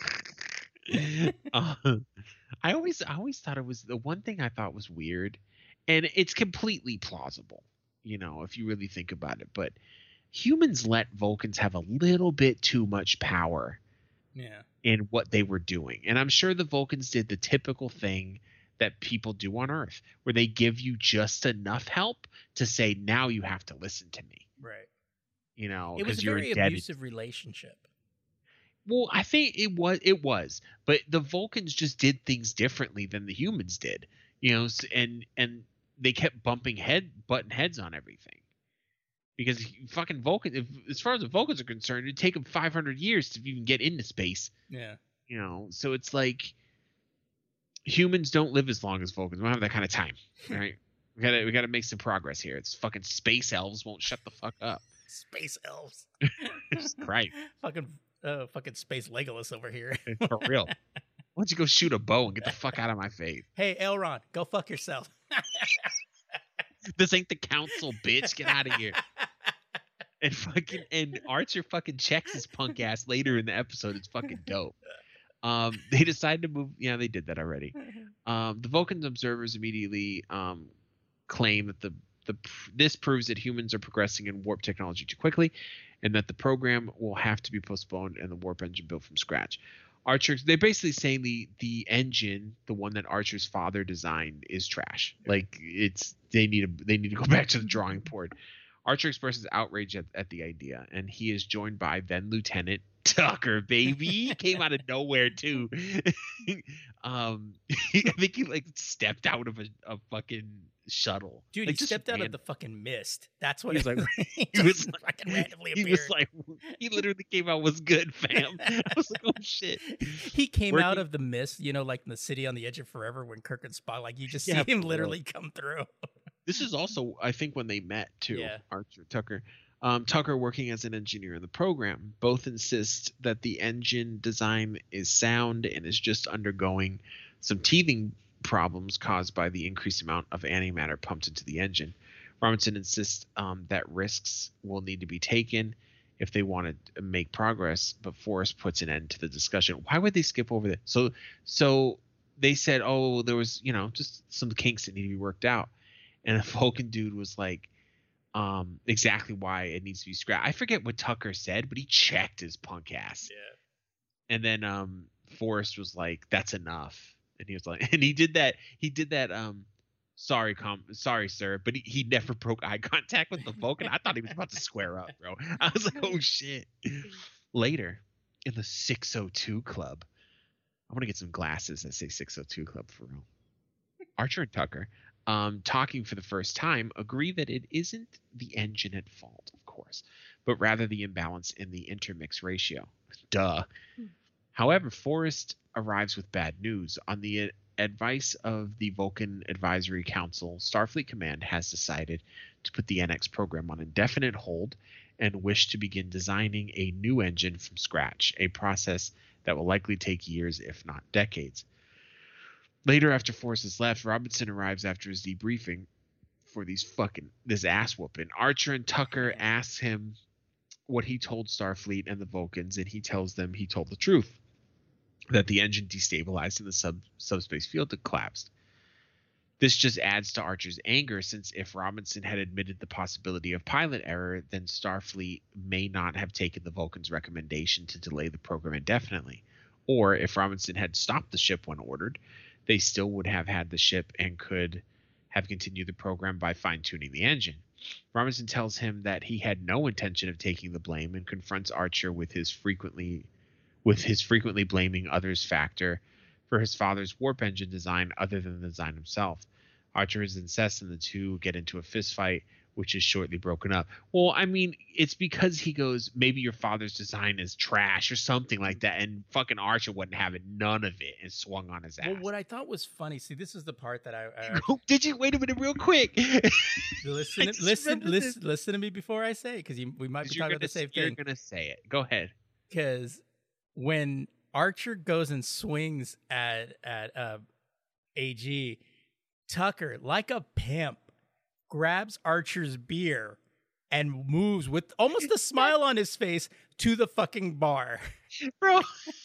uh, I always I always thought it was the one thing I thought was weird, and it's completely plausible, you know, if you really think about it, but humans let Vulcans have a little bit too much power yeah. in what they were doing. And I'm sure the Vulcans did the typical thing that people do on Earth, where they give you just enough help to say, now you have to listen to me. Right. You know, It was because a you're very indebted. abusive relationship. Well, I think it was it was, but the Vulcans just did things differently than the humans did. You know, s- and and they kept bumping head button heads on everything. Because fucking Vulcan, if, as far as the Vulcans are concerned, it'd take them five hundred years to even get into space. Yeah. You know, so it's like humans don't live as long as Vulcans. We don't have that kind of time, right? We gotta we gotta make some progress here. It's fucking space elves won't shut the fuck up. Space elves. Right. Fucking uh, fucking space Legolas over here. For real. Why don't you go shoot a bow and get the fuck out of my face? Hey, Elrond, go fuck yourself. This ain't the council, bitch. Get out of here. And fucking and Archer fucking checks his punk ass later in the episode. It's fucking dope. Um, they decide to move. Yeah, they did that already. Um, the Vulcan observers immediately um, claim that the the this proves that humans are progressing in warp technology too quickly, and that the program will have to be postponed and the warp engine built from scratch. Archer, they're basically saying the the engine, the one that Archer's father designed, is trash. Like it's they need to they need to go back to the drawing board. Archer expresses outrage at, at the idea, and he is joined by then Lieutenant Tucker. Baby, came out of nowhere too. um, I think he like stepped out of a, a fucking shuttle. Dude, like, he just stepped out ran- of the fucking mist. That's what He was it like, he he was just like- fucking randomly He appeared. was like, he literally came out was good, fam. I was like, oh shit. He came out Working- of the mist, you know, like in the City on the Edge of Forever when Kirk and Spock, like you just Yeah, see him for real. literally come through. This is also, I think, when they met too. Yeah. Archer, Tucker, um, Tucker working as an engineer in the program. Both insist that the engine design is sound and is just undergoing some teething problems caused by the increased amount of antimatter pumped into the engine. Robinson insists um, that risks will need to be taken if they want to make progress, but Forrest puts an end to the discussion. Why would they skip over that? So, so they said, oh, there was, you know, just some kinks that need to be worked out. And the Vulcan dude was like, um, exactly why it needs to be scrapped. I forget what Tucker said, but he checked his punk ass. Yeah. And then um, Forrest was like, that's enough. And he was like, and he did that. He did that. Um, sorry, com, sorry, sir. But he, he never broke eye contact with the Vulcan. I thought he was about to square up, bro. I was like, oh, shit. Later in the six oh two Club, I want to get some glasses that say six oh two Club for real. Archer and Tucker, um, talking for the first time, agree that it isn't the engine at fault, of course, but rather the imbalance in the intermix ratio. Duh. Hmm. However, Forrest arrives with bad news. On the advice of the Vulcan Advisory Council, Starfleet Command has decided to put the N X program on indefinite hold and wish to begin designing a new engine from scratch, a process that will likely take years, if not decades. Later, after Forrest has left, Robinson arrives after his debriefing for these fucking this ass whooping. Archer and Tucker ask him what he told Starfleet and the Vulcans, and he tells them he told the truth, that the engine destabilized and the sub subspace field had collapsed. This just adds to Archer's anger, since if Robinson had admitted the possibility of pilot error, then Starfleet may not have taken the Vulcans' recommendation to delay the program indefinitely. Or if Robinson had stopped the ship when ordered, they still would have had the ship and could have continued the program by fine-tuning the engine. Robinson tells him that he had no intention of taking the blame and confronts Archer with his frequently with his frequently blaming others factor for his father's warp engine design other than the design himself. Archer is incensed and the two get into a fist fight, which is shortly broken up. Well, I mean, it's because he goes, maybe your father's design is trash or something like that, and fucking Archer wouldn't have it, none of it, and swung on his ass. Well, what I thought was funny, see, this is the part that I... I oh, did you? Wait a minute real quick. listen, listen, listen, listen to me before I say it, because we might be talking about the same you're thing. You're going to say it. Go ahead. Because when Archer goes and swings at at uh, A G, Tucker, like a pimp, grabs Archer's beer and moves with almost a smile on his face to the fucking bar. Bro,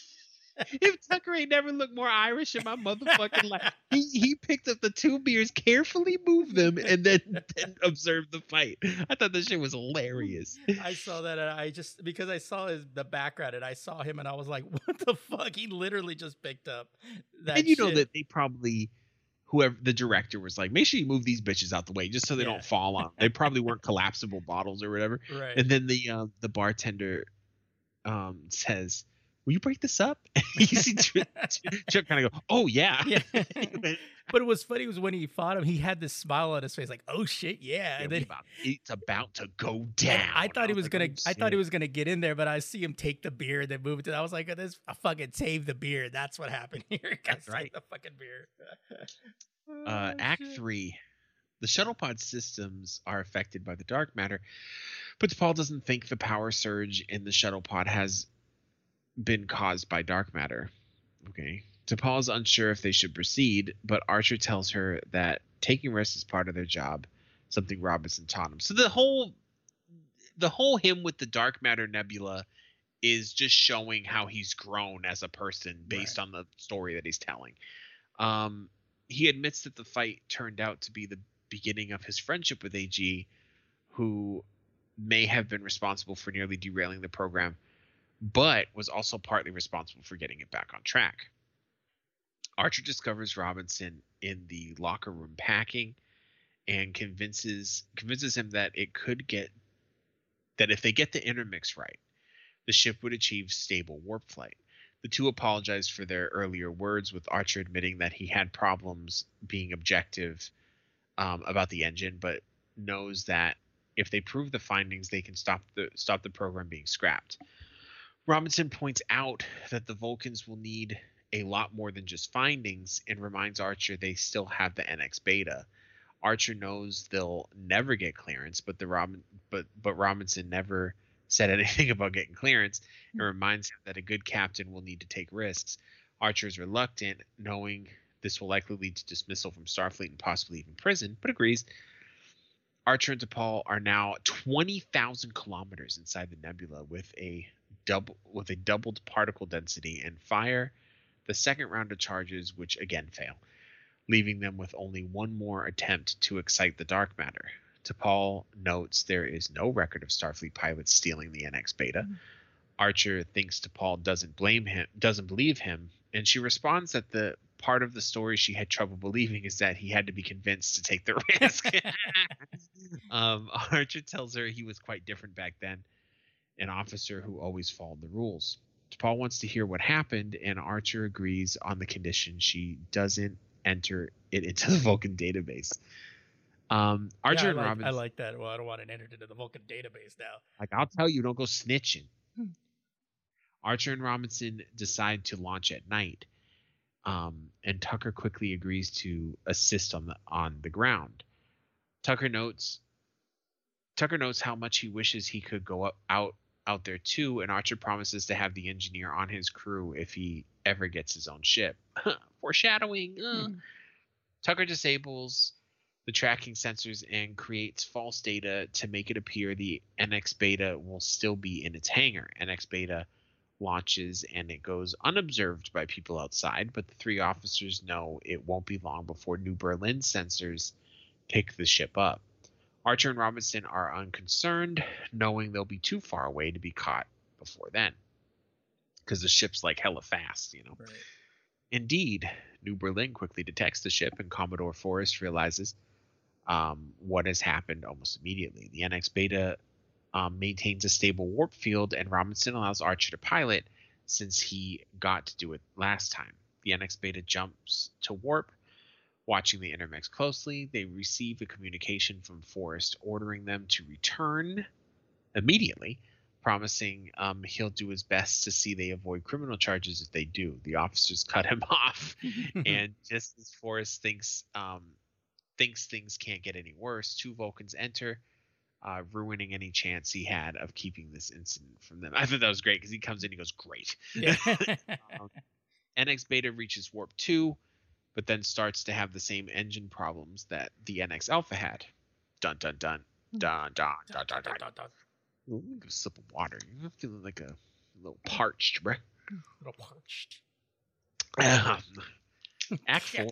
if Tucker ain't never looked more Irish in my motherfucking life. He he picked up the two beers, carefully moved them, and then, then observed the fight. I thought that shit was hilarious. I saw that, and I just, because I saw his the background, and I saw him, and I was like, what the fuck? He literally just picked up that And you shit. know that they probably... Whoever the director was like, make sure you move these bitches out the way just so they yeah. don't fall on. They probably weren't collapsible bottles or whatever. Right. And then the um, the bartender um, says, "Will you break this up?" You see Chuck, Chuck kind of go, "Oh yeah." yeah. But it was funny was when he fought him, he had this smile on his face, like, "Oh shit, yeah!" yeah and then, about, it's about to go down. I thought I he was, was gonna. like, oh, I thought he was gonna get in there, but I see him take the beer and then move it to. I was like, oh, "This, I fucking saved the beer." That's what happened here. That's right. The fucking beer. Uh, oh, Act shit. three. The shuttle pod systems are affected by the dark matter, but T'Pol doesn't think the power surge in the shuttle pod has been caused by dark matter. Okay. T'Pol is unsure if they should proceed, but Archer tells her that taking risks is part of their job, something Robinson taught him. So the whole, the whole him with the dark matter nebula is just showing how he's grown as a person based right. on the story that he's telling. Um, he admits that the fight turned out to be the beginning of his friendship with A G, who may have been responsible for nearly derailing the program, but was also partly responsible for getting it back on track. Archer discovers Robinson in the locker room packing and convinces convinces him that it could get that if they get the intermix right, the ship would achieve stable warp flight. The two apologized for their earlier words, with Archer admitting that he had problems being objective um, about the engine, but knows that if they prove the findings, they can stop the stop the program being scrapped. Robinson points out that the Vulcans will need a lot more than just findings and reminds Archer they still have the N X beta. Archer knows they'll never get clearance, but the Robin but but Robinson never said anything about getting clearance and reminds him that a good captain will need to take risks. Archer is reluctant, knowing this will likely lead to dismissal from Starfleet and possibly even prison, but agrees. Archer and T'Pol are now twenty thousand kilometers inside the nebula with a double with a doubled particle density and fire the second round of charges, which again fail, leaving them with only one more attempt to excite the dark matter. T'Pol notes there is no record of Starfleet pilots stealing the N X Beta. Mm-hmm. Archer thinks T'Pol doesn't blame him, doesn't believe him, and she responds that the part of the story she had trouble believing is that he had to be convinced to take the risk. um, Archer tells her he was quite different back then, an officer who always followed the rules. T'Pol wants to hear what happened, and Archer agrees on the condition she doesn't enter it into the Vulcan database. Um, Archer yeah, I and like, Robinson. I like that. Well, I don't want it entered into the Vulcan database now. Like, I'll tell you, don't go snitching. Hmm. Archer and Robinson decide to launch at night, um, and Tucker quickly agrees to assist on the on the ground. Tucker notes. Tucker notes how much he wishes he could go up, out out there too, and Archer promises to have the engineer on his crew if he ever gets his own ship. Foreshadowing. Uh. Hmm. Tucker disables the tracking sensors and creates false data to make it appear the N X Beta will still be in its hangar. N X Beta launches and it goes unobserved by people outside, but the three officers know it won't be long before New Berlin sensors pick the ship up. Archer and Robinson are unconcerned, knowing they'll be too far away to be caught before then, because the ship's like hella fast, you know. Right. Indeed, New Berlin quickly detects the ship, and Commodore Forrest realizes um, what has happened almost immediately. The N X Beta um, maintains a stable warp field, and Robinson allows Archer to pilot since he got to do it last time. The N X Beta jumps to warp. Watching the intermix closely, they receive a communication from Forrest ordering them to return immediately, promising um, he'll do his best to see they avoid criminal charges if they do. The officers cut him off, and just as Forrest thinks um, thinks things can't get any worse, two Vulcans enter, uh, ruining any chance he had of keeping this incident from them. I thought that was great because he comes in and he goes, great. Yeah. um, N X Beta reaches warp two, but then starts to have the same engine problems that the N X Alpha had. Dun dun dun dun dun dun dun dun. dun, dun. Ooh, give a sip of water. You're feeling like a little parched, bruh. A little parched. Um, act four.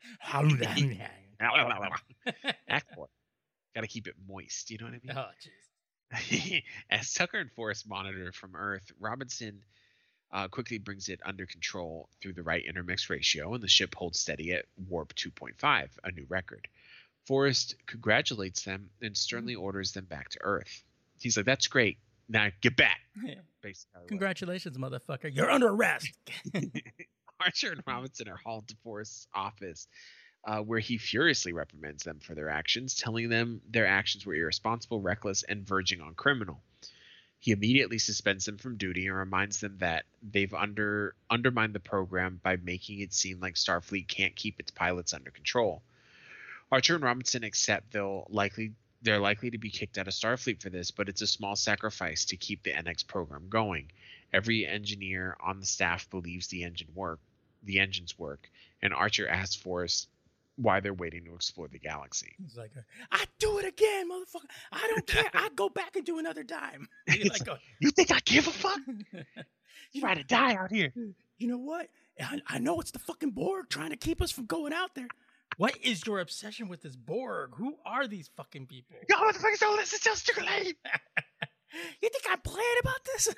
Act four. Got to keep it moist. You know what I mean? Oh, jeez. As Tucker and Forrest monitor from Earth, Robinson uh, quickly brings it under control through the right intermix ratio, and the ship holds steady at warp two point five, a new record. Forrest congratulates them and sternly orders them back to Earth. He's like, that's great. Now get back. Yeah. Basically, congratulations, motherfucker. You're under arrest. Archer and Robinson are hauled to Forrest's office, uh, where he furiously reprimands them for their actions, telling them their actions were irresponsible, reckless, and verging on criminal. He immediately suspends them from duty and reminds them that they've under undermined the program by making it seem like Starfleet can't keep its pilots under control. Archer and Robinson accept they'll likely they're likely to be kicked out of Starfleet for this, but it's a small sacrifice to keep the N X program going. Every engineer on the staff believes the engine work, the engines work, and Archer asks Forrest why they're waiting to explore the galaxy. He's like, "I do it again, motherfucker. I don't care. I go back and do another dime." Like, like, you think I give a fuck? You try to die out here. You know what? I, I know it's the fucking Borg trying to keep us from going out there. What is your obsession with this Borg? Who are these fucking people? Yo, motherfuckers, don't listen to us, late. You think I'm playing about this?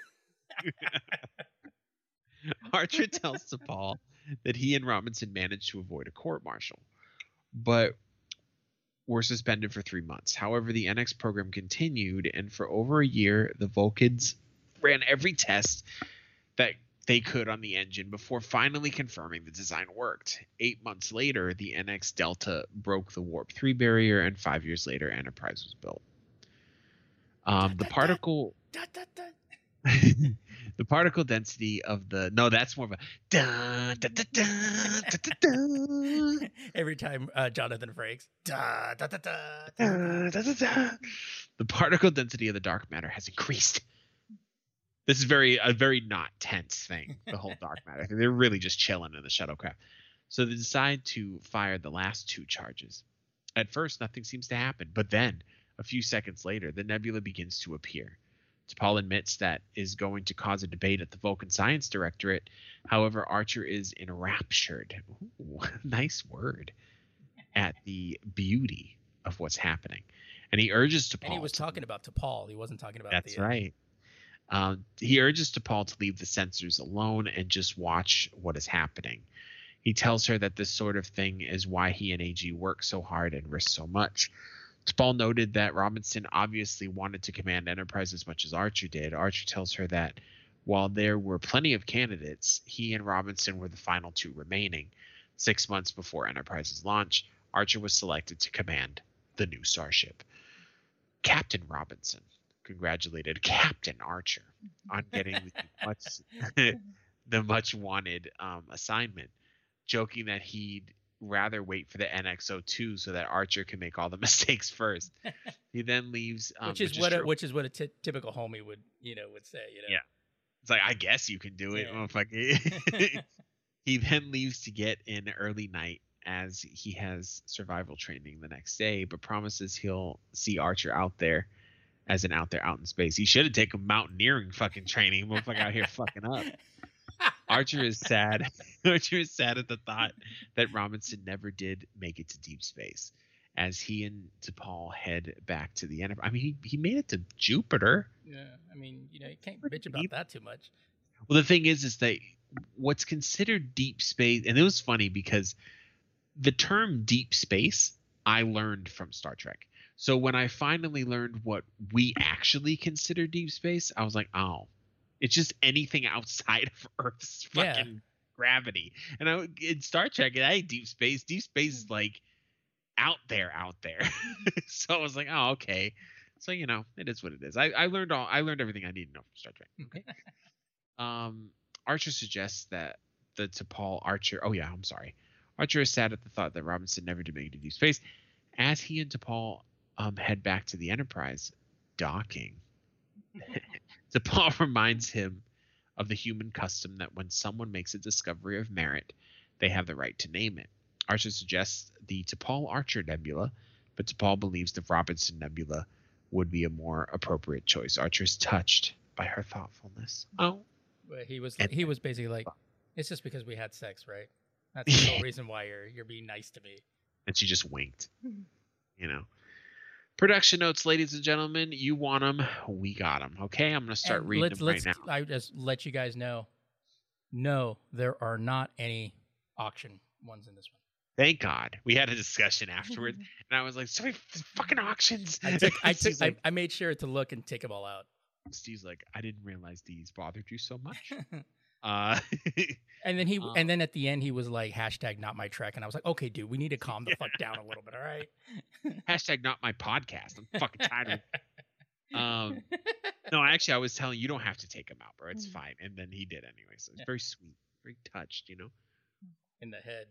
Archer tells T'Pol that he and Robinson managed to avoid a court-martial, but were suspended for three months. However, the N X program continued, and for over a year, the Vulcans ran every test that they could on the engine before finally confirming the design worked. Eight months later, the N X Delta broke the warp three barrier, and five years later, Enterprise was built. Um, the particle, the particle density of the no, that's more of a dun, dun, dun, dun, dun, dun, dun. Every time uh, Jonathan Frakes. Dun, dun, dun, dun, dun, dun, dun, dun. The particle density of the dark matter has increased. This is very a very not tense thing, the whole dark matter. They're really just chilling in the shuttlecraft. So they decide to fire the last two charges. At first, nothing seems to happen, but then, a few seconds later, the nebula begins to appear. T'Pol admits that is going to cause a debate at the Vulcan Science Directorate. However, Archer is enraptured. Ooh, nice word. At the beauty of what's happening. And he urges T'Pol. And he was to, talking about T'Pol. He wasn't talking about That's the, uh, right. Um, he urges T'Pol to leave the sensors alone and just watch what is happening. He tells her that this sort of thing is why he and A G work so hard and risk so much. T'Pol noted that Robinson obviously wanted to command Enterprise as much as Archer did. Archer tells her that while there were plenty of candidates, he and Robinson were the final two remaining. Six months before Enterprise's launch, Archer was selected to command the new starship. Captain Robinson congratulated Captain Archer on getting the much, the much wanted um, assignment, joking that he'd rather wait for the N X oh two so that Archer can make all the mistakes first. He then leaves, um, which is which what is a, which is what a t- typical homie would you know would say. You know, yeah, it's like I guess you can do it, Yeah. motherfucker. He then leaves to get in early night as he has survival training the next day, but promises he'll see Archer out there as an out there out in space. He should have taken mountaineering fucking training. Motherfucker out here fucking up. Archer is sad. Archer is sad at the thought that Robinson never did make it to deep space, as he and T'Pol head back to the Enterprise. I mean, he, he made it to Jupiter. Yeah, I mean, you know, you can't bitch about that too much. Well, the thing is, is that what's considered deep space, and it was funny because the term deep space I learned from Star Trek. So when I finally learned what we actually consider deep space, I was like, oh, it's just anything outside of Earth's fucking Yeah. gravity. And I, in Star Trek, it ain't deep space. Deep space is like out there, out there. So I was like, oh, okay. So, you know, it is what it is. I, I learned all. I learned everything I need to know from Star Trek. Okay. um, Archer suggests that the T'Pol Archer. Oh yeah, I'm sorry. Archer is sad at the thought that Robinson never did make it to deep space. As he and T'Pol um, head back to the Enterprise, docking. T'Pol reminds him of the human custom that when someone makes a discovery of merit, they have the right to name it. Archer suggests the T'Pol Archer Nebula, but T'Pol believes the Robinson Nebula would be a more appropriate choice. Archer is touched by her thoughtfulness. Oh, But he was And- he was basically like, it's just because we had sex, right? That's the whole reason why you're you're being nice to me. and she just winked. You know. Production notes, ladies and gentlemen. You want them, we got them. Okay, I'm gonna start And reading let's, them let's, right now. I just let you guys know. No, there are not any auction ones in this one. Thank God. We had a discussion afterwards, and I was like, "So many fucking auctions." I took, I, took Steve's I, like, I made sure to look and take them all out. Steve's like, "I didn't realize these bothered you so much." uh, And then he, Um, and then at the end, he was like, "Hashtag not my Trek," and I was like, "Okay, dude, we need to calm the fuck down a little bit, all right?" hashtag not my podcast. I'm fucking tired. Of Um, no, actually, I was telling you, you don't have to take him out, bro. It's fine. And then he did anyway, so it's very sweet, very touched, you know. In the head.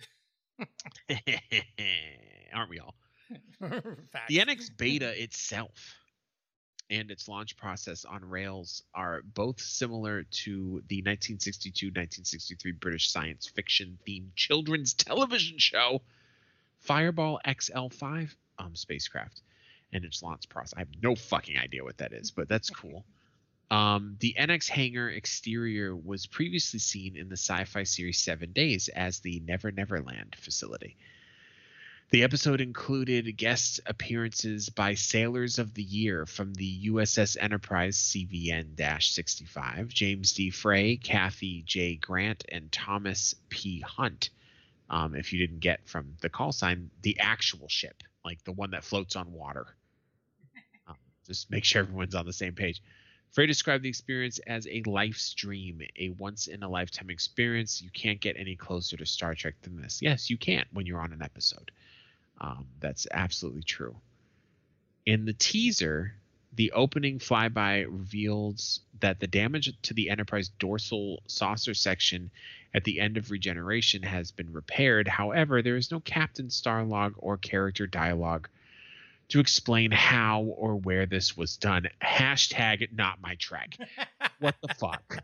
Aren't we all? Facts. The N X Beta itself and its launch process on rails are both similar to the nineteen sixty-two nineteen sixty-three British science fiction themed children's television show Fireball X L five um, spacecraft and its launch process. I have no fucking idea what that is, but that's cool. Um, the N X hangar exterior was previously seen in the sci-fi series Seven Days as the Never Never Land facility. The episode included guest appearances by Sailors of the Year from the U S S Enterprise C V N sixty-five, James D. Frey, Kathy J. Grant, and Thomas P. Hunt. Um, if you didn't get from the call sign, the actual ship, like the one that floats on water. Um, just make sure everyone's on the same page. Frey described the experience as a life's dream, a once-in-a-lifetime experience. You can't get any closer to Star Trek than this. Yes, you can't when you're on an episode. Um, that's absolutely true. In the teaser, the opening flyby reveals that the damage to the Enterprise dorsal saucer section at the end of regeneration has been repaired. However, there is no Captain Starlog or character dialogue to explain how or where this was done. Hashtag not my Trek. What the fuck?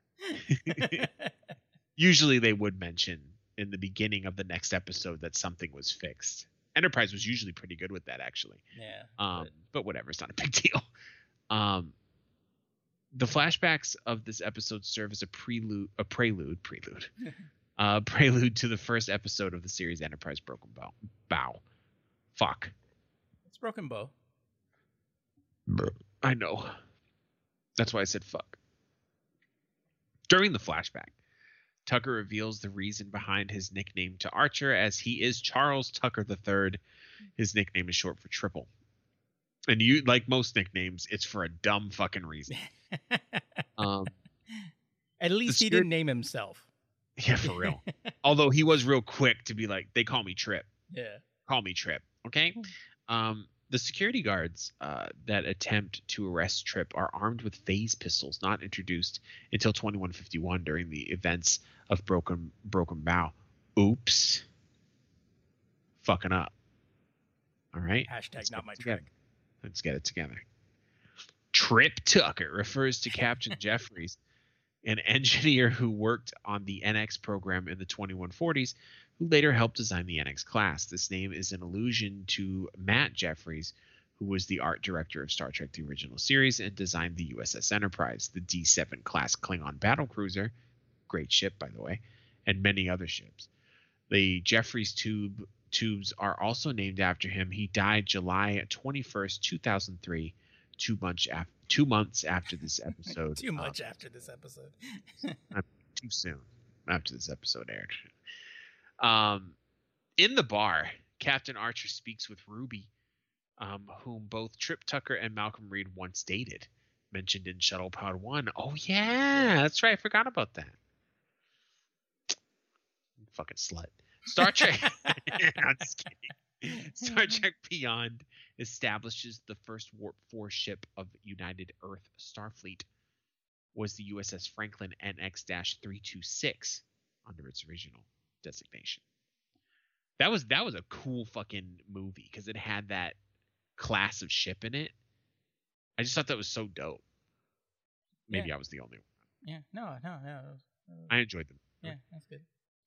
Usually they would mention in the beginning of the next episode that something was fixed. Enterprise was usually pretty good with that, actually. Yeah. Um, but whatever, it's not a big deal. Um, The flashbacks of this episode serve as a prelude, a prelude, prelude, uh, prelude to the first episode of the series, Enterprise Broken Bow. Bow. Fuck. It's Broken Bow. I know. That's why I said fuck. During the flashback, Tucker reveals the reason behind his nickname to Archer, as he is Charles Tucker the third. His nickname is short for Triple. And you, like most nicknames, it's for a dumb fucking reason. um, At least he didn't name himself. Yeah, for real. Although he was real quick to be like, they call me Trip. Yeah. Call me Trip. Okay? Um, the security guards uh, that attempt to arrest Trip are armed with phase pistols, not introduced until twenty-one fifty-one during the events of Broken Broken Bow. Oops. Fucking up. All right? Hashtag Let's not my together. trick. Let's get it together. Trip Tucker refers to Captain Jeffries, an engineer who worked on the N X program in the twenty-one forties, who later helped design the N X class. This name is an allusion to Matt Jeffries, who was the art director of Star Trek: The Original Series and designed the U S S Enterprise, the D seven class Klingon battlecruiser, great ship by the way, and many other ships. The Jeffries tube tubes are also named after him. He died July twenty-first, two thousand three, two months after two months after this episode. Too much um, after this episode. too soon after this episode aired. Um, in the bar, Captain Archer speaks with Ruby, um, whom both Trip Tucker and Malcolm Reed once dated, mentioned in Shuttlepod One. Oh yeah, that's right. I forgot about that. Fucking slut. Star Trek. I'm just kidding. Star Trek Beyond establishes the first Warp four ship of United Earth Starfleet was the U S S Franklin N X three twenty-six under its original designation. That was that was a cool fucking movie because it had that class of ship in it. I just thought that was so dope. Maybe Yeah. I was the only one. Yeah, no, no, no. I enjoyed them. Yeah, that's good.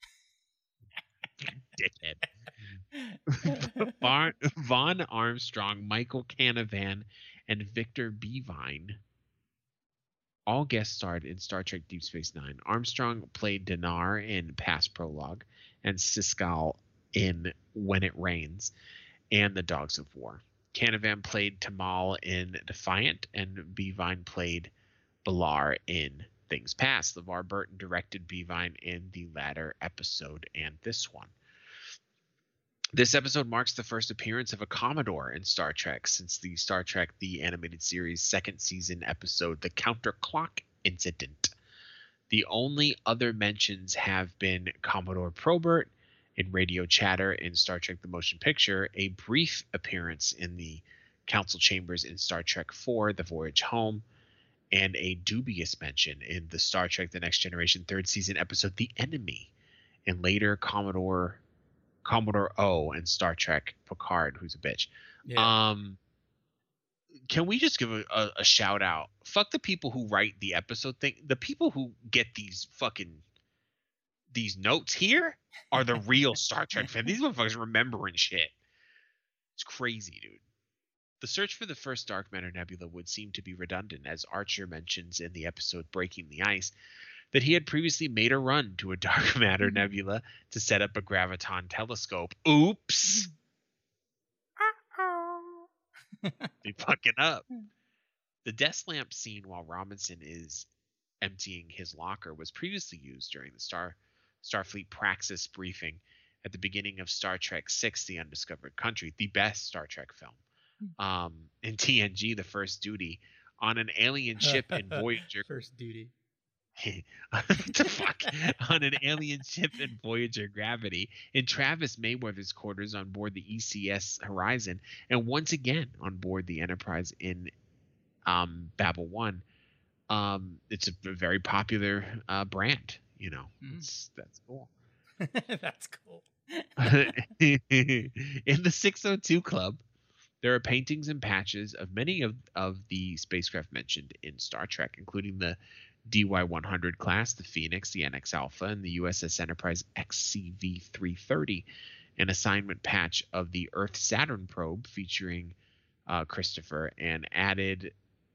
Dickhead. Vaughn, Vaughn Armstrong, Michael Canavan, and Victor Beevine all guest starred in Star Trek Deep Space Nine. Armstrong played Dinar in Past Prologue and Siskel in When It Rains and The Dogs of War. Canavan played Tamal in Defiant, and Beevine played Bilar in Things Past. LeVar Burton directed Beevine in the latter episode and this one. This episode marks the first appearance of a Commodore in Star Trek since the Star Trek The Animated Series second season episode, The Counterclock Incident. The only other mentions have been Commodore Probert in Radio Chatter in Star Trek The Motion Picture, a brief appearance in the Council Chambers in Star Trek four, The Voyage Home, and a dubious mention in the Star Trek The Next Generation third season episode The Enemy, and later Commodore Commodore O and Star Trek Picard, who's a bitch. Yeah. Um, can we just give a, a, a shout out? Fuck the people who write the episode thing. The people who get these fucking these notes here are the real Star Trek fans. These motherfuckers remembering shit. It's crazy, dude. The search for the first dark matter nebula would seem to be redundant, as Archer mentions in the episode Breaking the Ice that he had previously made a run to a dark matter nebula to set up a graviton telescope. Oops. They fucking up. The desk lamp scene while Robinson is emptying his locker was previously used during the Star Starfleet Praxis briefing at the beginning of Star Trek six, The Undiscovered Country, the best Star Trek film. Um, in T N G, The First Duty, on an alien ship in Voyager. First duty. What the fuck? On an alien ship in Voyager Gravity, in Travis Mayweather's quarters on board the E C S Horizon, and once again on board the Enterprise in um, Babel One. Um, it's a very popular uh, brand, you know. Mm. It's, that's cool. That's cool. In the six oh two Club, there are paintings and patches of many of, of the spacecraft mentioned in Star Trek, including the D Y one hundred class, the Phoenix, the N X Alpha, and the U S S Enterprise X C V three thirty. An assignment patch of the Earth Saturn probe featuring uh, Christopher, and added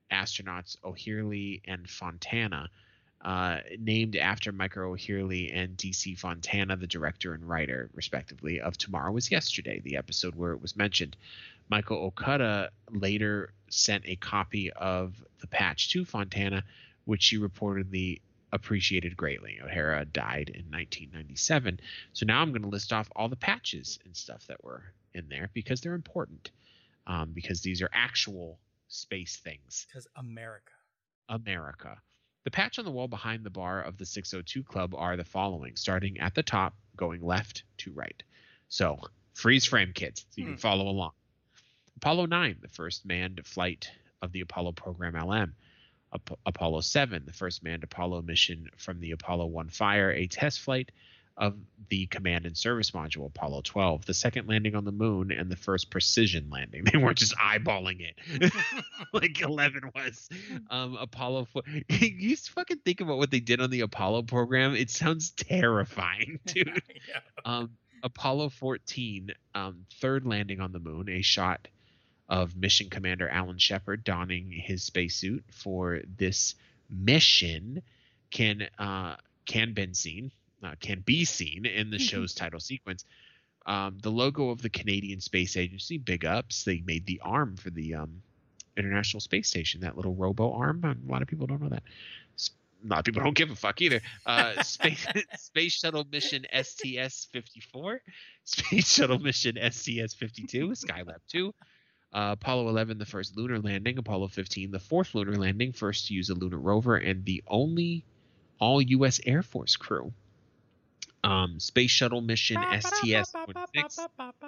astronauts O'Hurley and Fontana, uh, named after Michael O'Hurley and D C Fontana, the director and writer, respectively, of Tomorrow Was Yesterday, the episode where it was mentioned. Michael Okuda later sent a copy of the patch to Fontana, which she reportedly appreciated greatly. O'Hara died in nineteen ninety-seven. So now I'm going to list off all the patches and stuff that were in there because they're important, um, because these are actual space things. Because America. America. The patch on the wall behind the bar of the six oh two Club are the following, starting at the top, going left to right. So freeze frame, kids, so you hmm. can follow along. Apollo nine, the first manned flight of the Apollo program L M. Ap- Apollo seven, the first manned Apollo mission from the Apollo one Fire, a test flight of the command and service module. Apollo twelve, the second landing on the moon and the first precision landing. They weren't just eyeballing it like eleven was. Um, Apollo four. You fucking think about what they did on the Apollo program. It sounds terrifying, dude. Yeah. Um, Apollo fourteen, um, third landing on the moon, a shot of mission commander Alan Shepard donning his spacesuit for this mission can uh, can been seen uh, can be seen in the show's title sequence. Um, the logo of the Canadian Space Agency, big ups. They made the arm for the um, International Space Station, that little robo arm. A lot of people don't know that. A lot of people don't give a fuck either. Uh, space Space Shuttle Mission S T S fifty-four, Space Shuttle Mission S T S fifty-two, Skylab two. Uh, Apollo eleven, the first lunar landing. Apollo fifteen, the fourth lunar landing, first to use a lunar rover and the only all U S Air Force crew. Um, Space Shuttle Mission S T S twenty-six.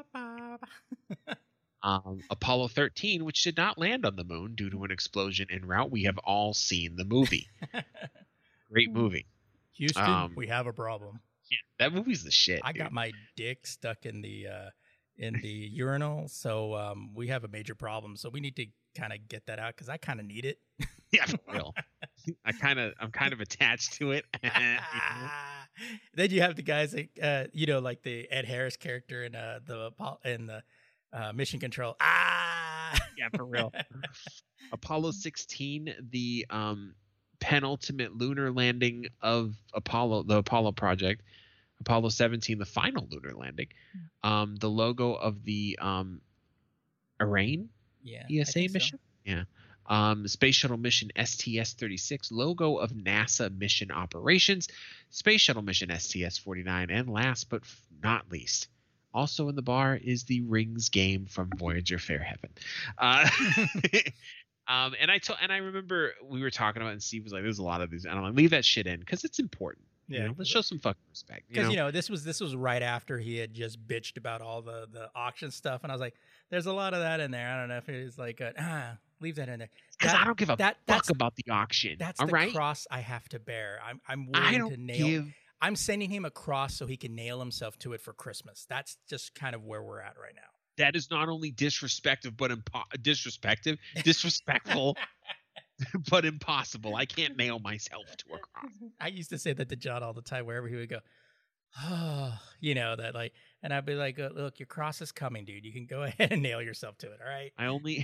um, Apollo thirteen, which did not land on the moon due to an explosion en route. We have all seen the movie. Great movie. Houston, um, we have a problem. Yeah, that movie's the shit. I dude. got my dick stuck in the uh, in the urinal, so um, we have a major problem. So we need to kind of get that out because I kind of need it. Yeah, for real. I kind of, I'm kind of attached to it. Then you have the guys that, uh, you know, like the Ed Harris character in uh, the in the uh, Mission Control. Ah, yeah, for real. Apollo sixteen, the um, penultimate lunar landing of Apollo, the Apollo project. Apollo seventeen, the final lunar landing. Um, the logo of the um, Ariane yeah, E S A mission. So. Yeah. Um, Space Shuttle Mission S T S thirty-six, logo of NASA mission operations. Space Shuttle Mission S T S forty-nine, and last but not least, also in the bar is the Rings game from Voyager Fairhaven. Uh, um, and I told, and I remember we were talking about it, and Steve was like, "There's a lot of these," and I'm like, "Leave that shit in because it's important." Yeah, you know, let's show some fucking respect. Because you, you know, this was this was right after he had just bitched about all the the auction stuff, and I was like, "There's a lot of that in there." I don't know if it was like, a, ah, leave that in there. Because I don't give a that, fuck about the auction. That's all the right? cross I have to bear. I'm I'm willing I don't to nail. Give... I'm sending him a cross so he can nail himself to it for Christmas. That's just kind of where we're at right now. That is not only disrespectful, but impo- disrespectful, disrespectful. But impossible. I can't nail myself to a cross. I used to say that to John all the time, wherever he would go, oh, you know, that like, and I'd be like, look, your cross is coming, dude. You can go ahead and nail yourself to it. All right. I only,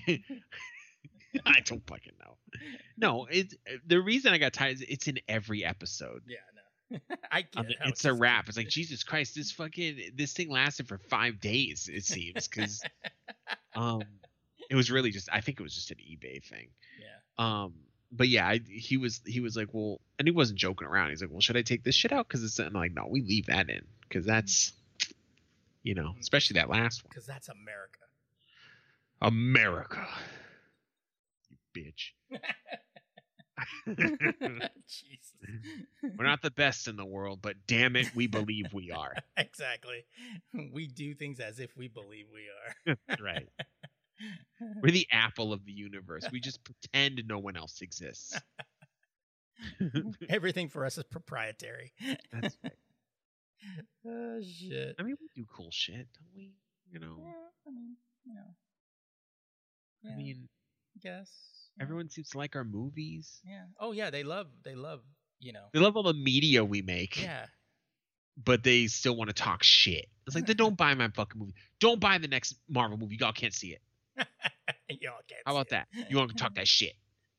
I don't fucking know. No, it's the reason I got tired is it's in every episode. Yeah, no. I get um, it. It's a wrap. It's like, Jesus Christ, this fucking, this thing lasted for five days, it seems. Cause, um, it was really just, I think it was just an eBay thing. Yeah. Um, but yeah, I, he was he was like, well, and he wasn't joking around. He's like, well, should I take this shit out? Because it's, and I'm like, no, we leave that in because that's, you know, especially that last one. Because that's America. America, you bitch. Jesus. We're not the best in the world, but damn it, we believe we are. Exactly. We do things as if we believe we are. Right. We're the Apple of the universe. We just pretend no one else exists. Everything for us is proprietary. That's right. Oh, shit. I mean, we do cool shit, don't we? You know. Yeah, I mean, you know. Yeah, I mean, I guess. Yeah. Everyone seems to like our movies. Yeah. Oh, yeah. They love, they love, you know. They love all the media we make. Yeah. But they still want to talk shit. It's like, then don't buy my fucking movie. Don't buy the next Marvel movie. Y'all can't see it. Y'all can't How about see that? You want to talk that shit?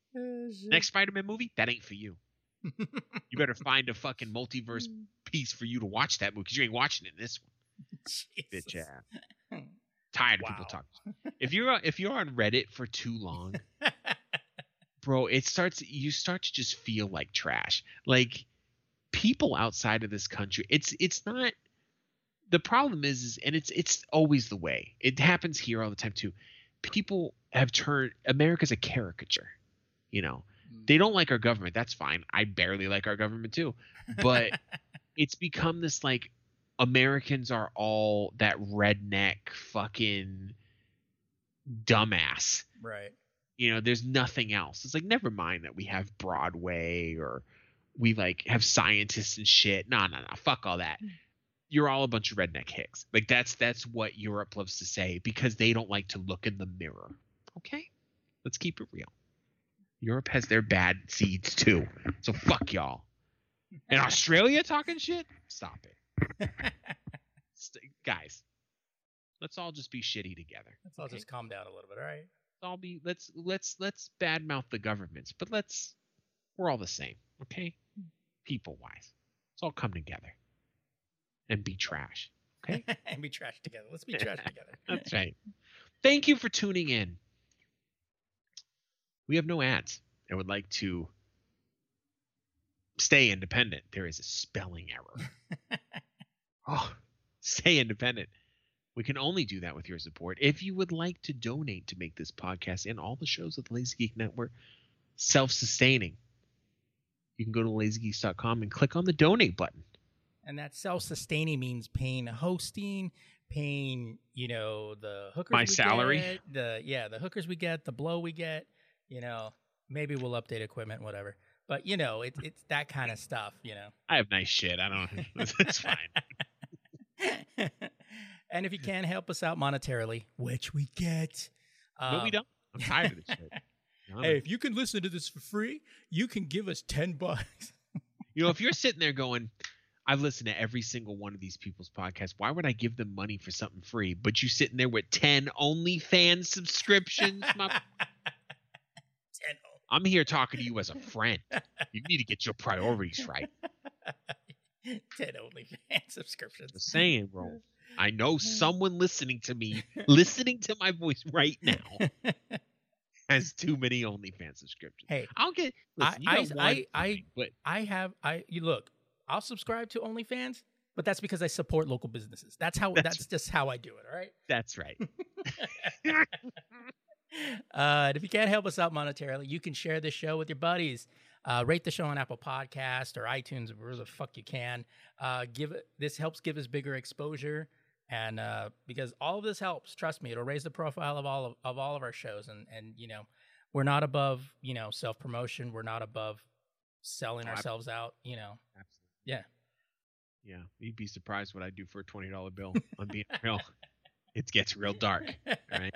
Next Spider-Man movie, that ain't for you. You better find a fucking multiverse piece for you to watch that movie because you ain't watching it in this one. Bitch ass. Tired Wow. of people talking. If you're if you're on Reddit for too long, bro, it starts you start to just feel like trash. Like people outside of this country, it's it's not the problem is, is and it's it's always the way. It happens here all the time too. People have turned America's a caricature, you know. They don't like our government. That's fine. I barely like our government too. But it's become this like Americans are all that redneck fucking dumbass. Right. You know, there's nothing else. It's like, never mind that we have Broadway or we like have scientists and shit. No, no, no. Fuck all that. You're all a bunch of redneck hicks. Like that's that's what Europe loves to say because they don't like to look in the mirror. Okay? Let's keep it real. Europe has their bad seeds too. So fuck y'all. And Australia talking shit? Stop it. St- guys, let's all just be shitty together. Let's all okay? just calm down a little bit, all right? Let's all be let's let's let's badmouth the governments, but let's we're all the same, okay? People wise. Let's all come together and be trash. Okay? And be trash together. Let's be trash together. That's right. Thank you for tuning in. We have no ads. I would like to stay independent. There is a spelling error. Oh, stay independent. We can only do that with your support. If you would like to donate to make this podcast and all the shows of the Lazy Geek Network self-sustaining, you can go to lazy geeks dot com and click on the donate button. And that self-sustaining means paying hosting, paying, you know, the hookers My we salary. get, the yeah, the hookers we get, the blow we get, you know, maybe we'll update equipment, whatever. But, you know, it, it's that kind of stuff, you know. I have nice shit. I don't it's fine. And if you can help us out monetarily, which we get. No, um, we don't. I'm tired of this shit. No, Hey, if you can listen to this for free, you can give us ten bucks. You know, if you're sitting there going, I've listened to every single one of these people's podcasts, why would I give them money for something free? But you sitting there with ten OnlyFans subscriptions? My... ten I'm here talking to you as a friend. You need to get your priorities right. ten OnlyFans subscriptions. Just saying, bro. I know someone listening to me, listening to my voice right now, has too many OnlyFans subscriptions. Hey, I'll get. Listen, you I, got I, one I, for I, me, but I have, I, you look, I'll subscribe to OnlyFans, but that's because I support local businesses. That's how, That's that's, just how I do it. All right. that's right. Uh, and if you can't help us out monetarily, you can share this show with your buddies. Uh, rate the show on Apple Podcast or iTunes, wherever the fuck you can. Uh, give it. This helps give us bigger exposure, and uh, because all of this helps, trust me, it'll raise the profile of all of, of all of our shows. And and you know, we're not above you know self promotion. We're not above selling Oh, ourselves out. You know, Absolutely. yeah. Yeah, you'd be surprised what I do for a twenty dollar bill. I'm being real. It gets real dark. All right.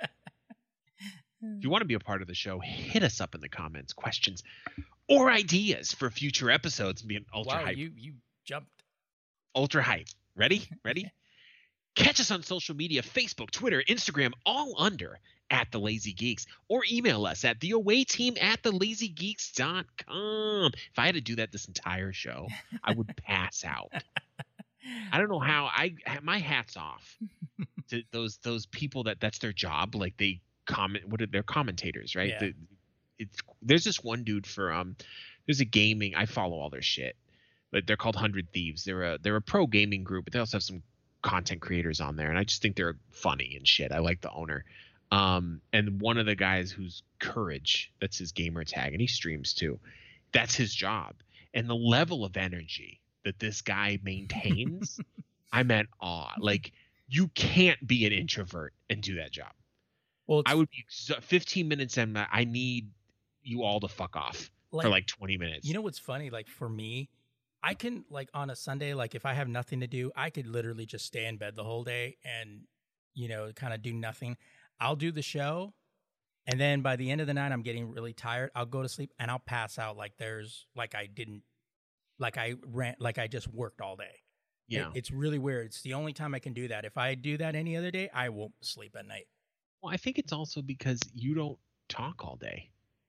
If you want to be a part of the show, hit us up in the comments, questions or ideas for future episodes. And being ultra Wow, hype. you you jumped. Ultra hype. Ready? Ready? Catch us on social media, Facebook, Twitter, Instagram, all under at The Lazy Geeks, or email us at the away team at the lazy geeks dot com. If I had to do that this entire show, I would pass out. I don't know how. I my hat's off to those those people that that's their job. Like they comment. What are their commentators, right? Yeah. The, it's there's this one dude for um. There's a gaming. I follow all their shit, but they're called Hundred Thieves. They're a they're a pro gaming group, but they also have some content creators on there, and I just think they're funny and shit. I like the owner. Um, and one of the guys who's Courage, that's his gamer tag, and he streams too. That's his job, and the level of energy that this guy maintains, I'm at awe. Like you can't be an introvert and do that job. Well, it's, I would be exa- fifteen minutes and I need you all to fuck off like, for like twenty minutes. You know what's funny? Like for me, I can like on a Sunday, like if I have nothing to do, I could literally just stay in bed the whole day and, you know, kind of do nothing. I'll do the show. And then by the end of the night, I'm getting really tired. I'll go to sleep and I'll pass out like there's like I didn't like I ran like I just worked all day. Yeah. It, it's really weird. It's the only time I can do that. If I do that any other day, I won't sleep at night. Well, I think it's also because you don't talk all day.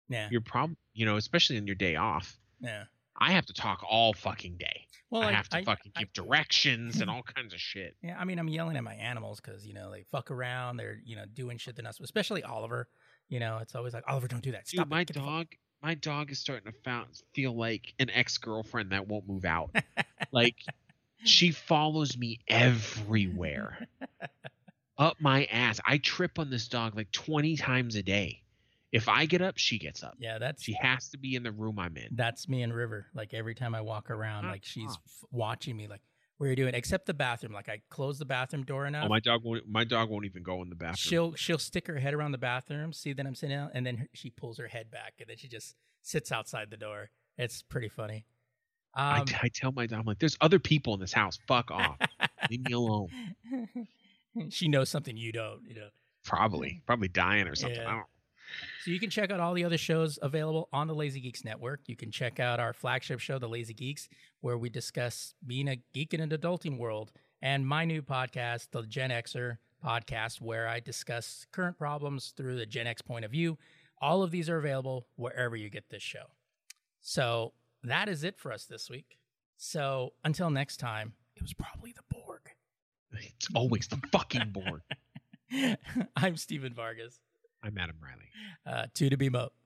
Yeah. You're probably, you know, especially on your day off. Yeah. I have to talk all fucking day. Well, I I- have to I- fucking I- give directions and all kinds of shit. Yeah, I mean, I'm yelling at my animals because, you know, they fuck around. They're, you know, doing shit they're not supposed, especially Oliver. You know, it's always like, Oliver, don't do that. Stop Dude, my it. Get the fuck-" dog, my dog is starting to found, feel like an ex-girlfriend that won't move out. Like, she follows me everywhere. Up my ass. I trip on this dog like twenty times a day. If I get up, she gets up. Yeah, that's She has to be in the room I'm in. that's me and River. Like every time I walk around, Ah, like she's ah. f- watching me. Like, what are you doing? Except the bathroom. Like I close the bathroom door enough. Oh, my dog won't. My dog won't even go in the bathroom. she'll she'll stick her head around the bathroom, see that I'm sitting out, and then her, she pulls her head back, and then she just sits outside the door. It's pretty funny. I, Um, I tell my dog, I'm like, there's other people in this house. Fuck off. Leave me alone. she knows something you don't. You know. Probably, probably dying or something. Yeah. I don't. So you can check out all the other shows available on the Lazy Geeks Network. You can check out our flagship show, The Lazy Geeks, where we discuss being a geek in an adulting world, and my new podcast, The Gen Xer Podcast, where I discuss current problems through the Gen X point of view. All of these are available wherever you get this show. So that is it for us this week. So until next time, it was probably the Borg. It's always the fucking Borg. I'm Steven Vargas. I'm Adam Riley. Uh, two to be mo.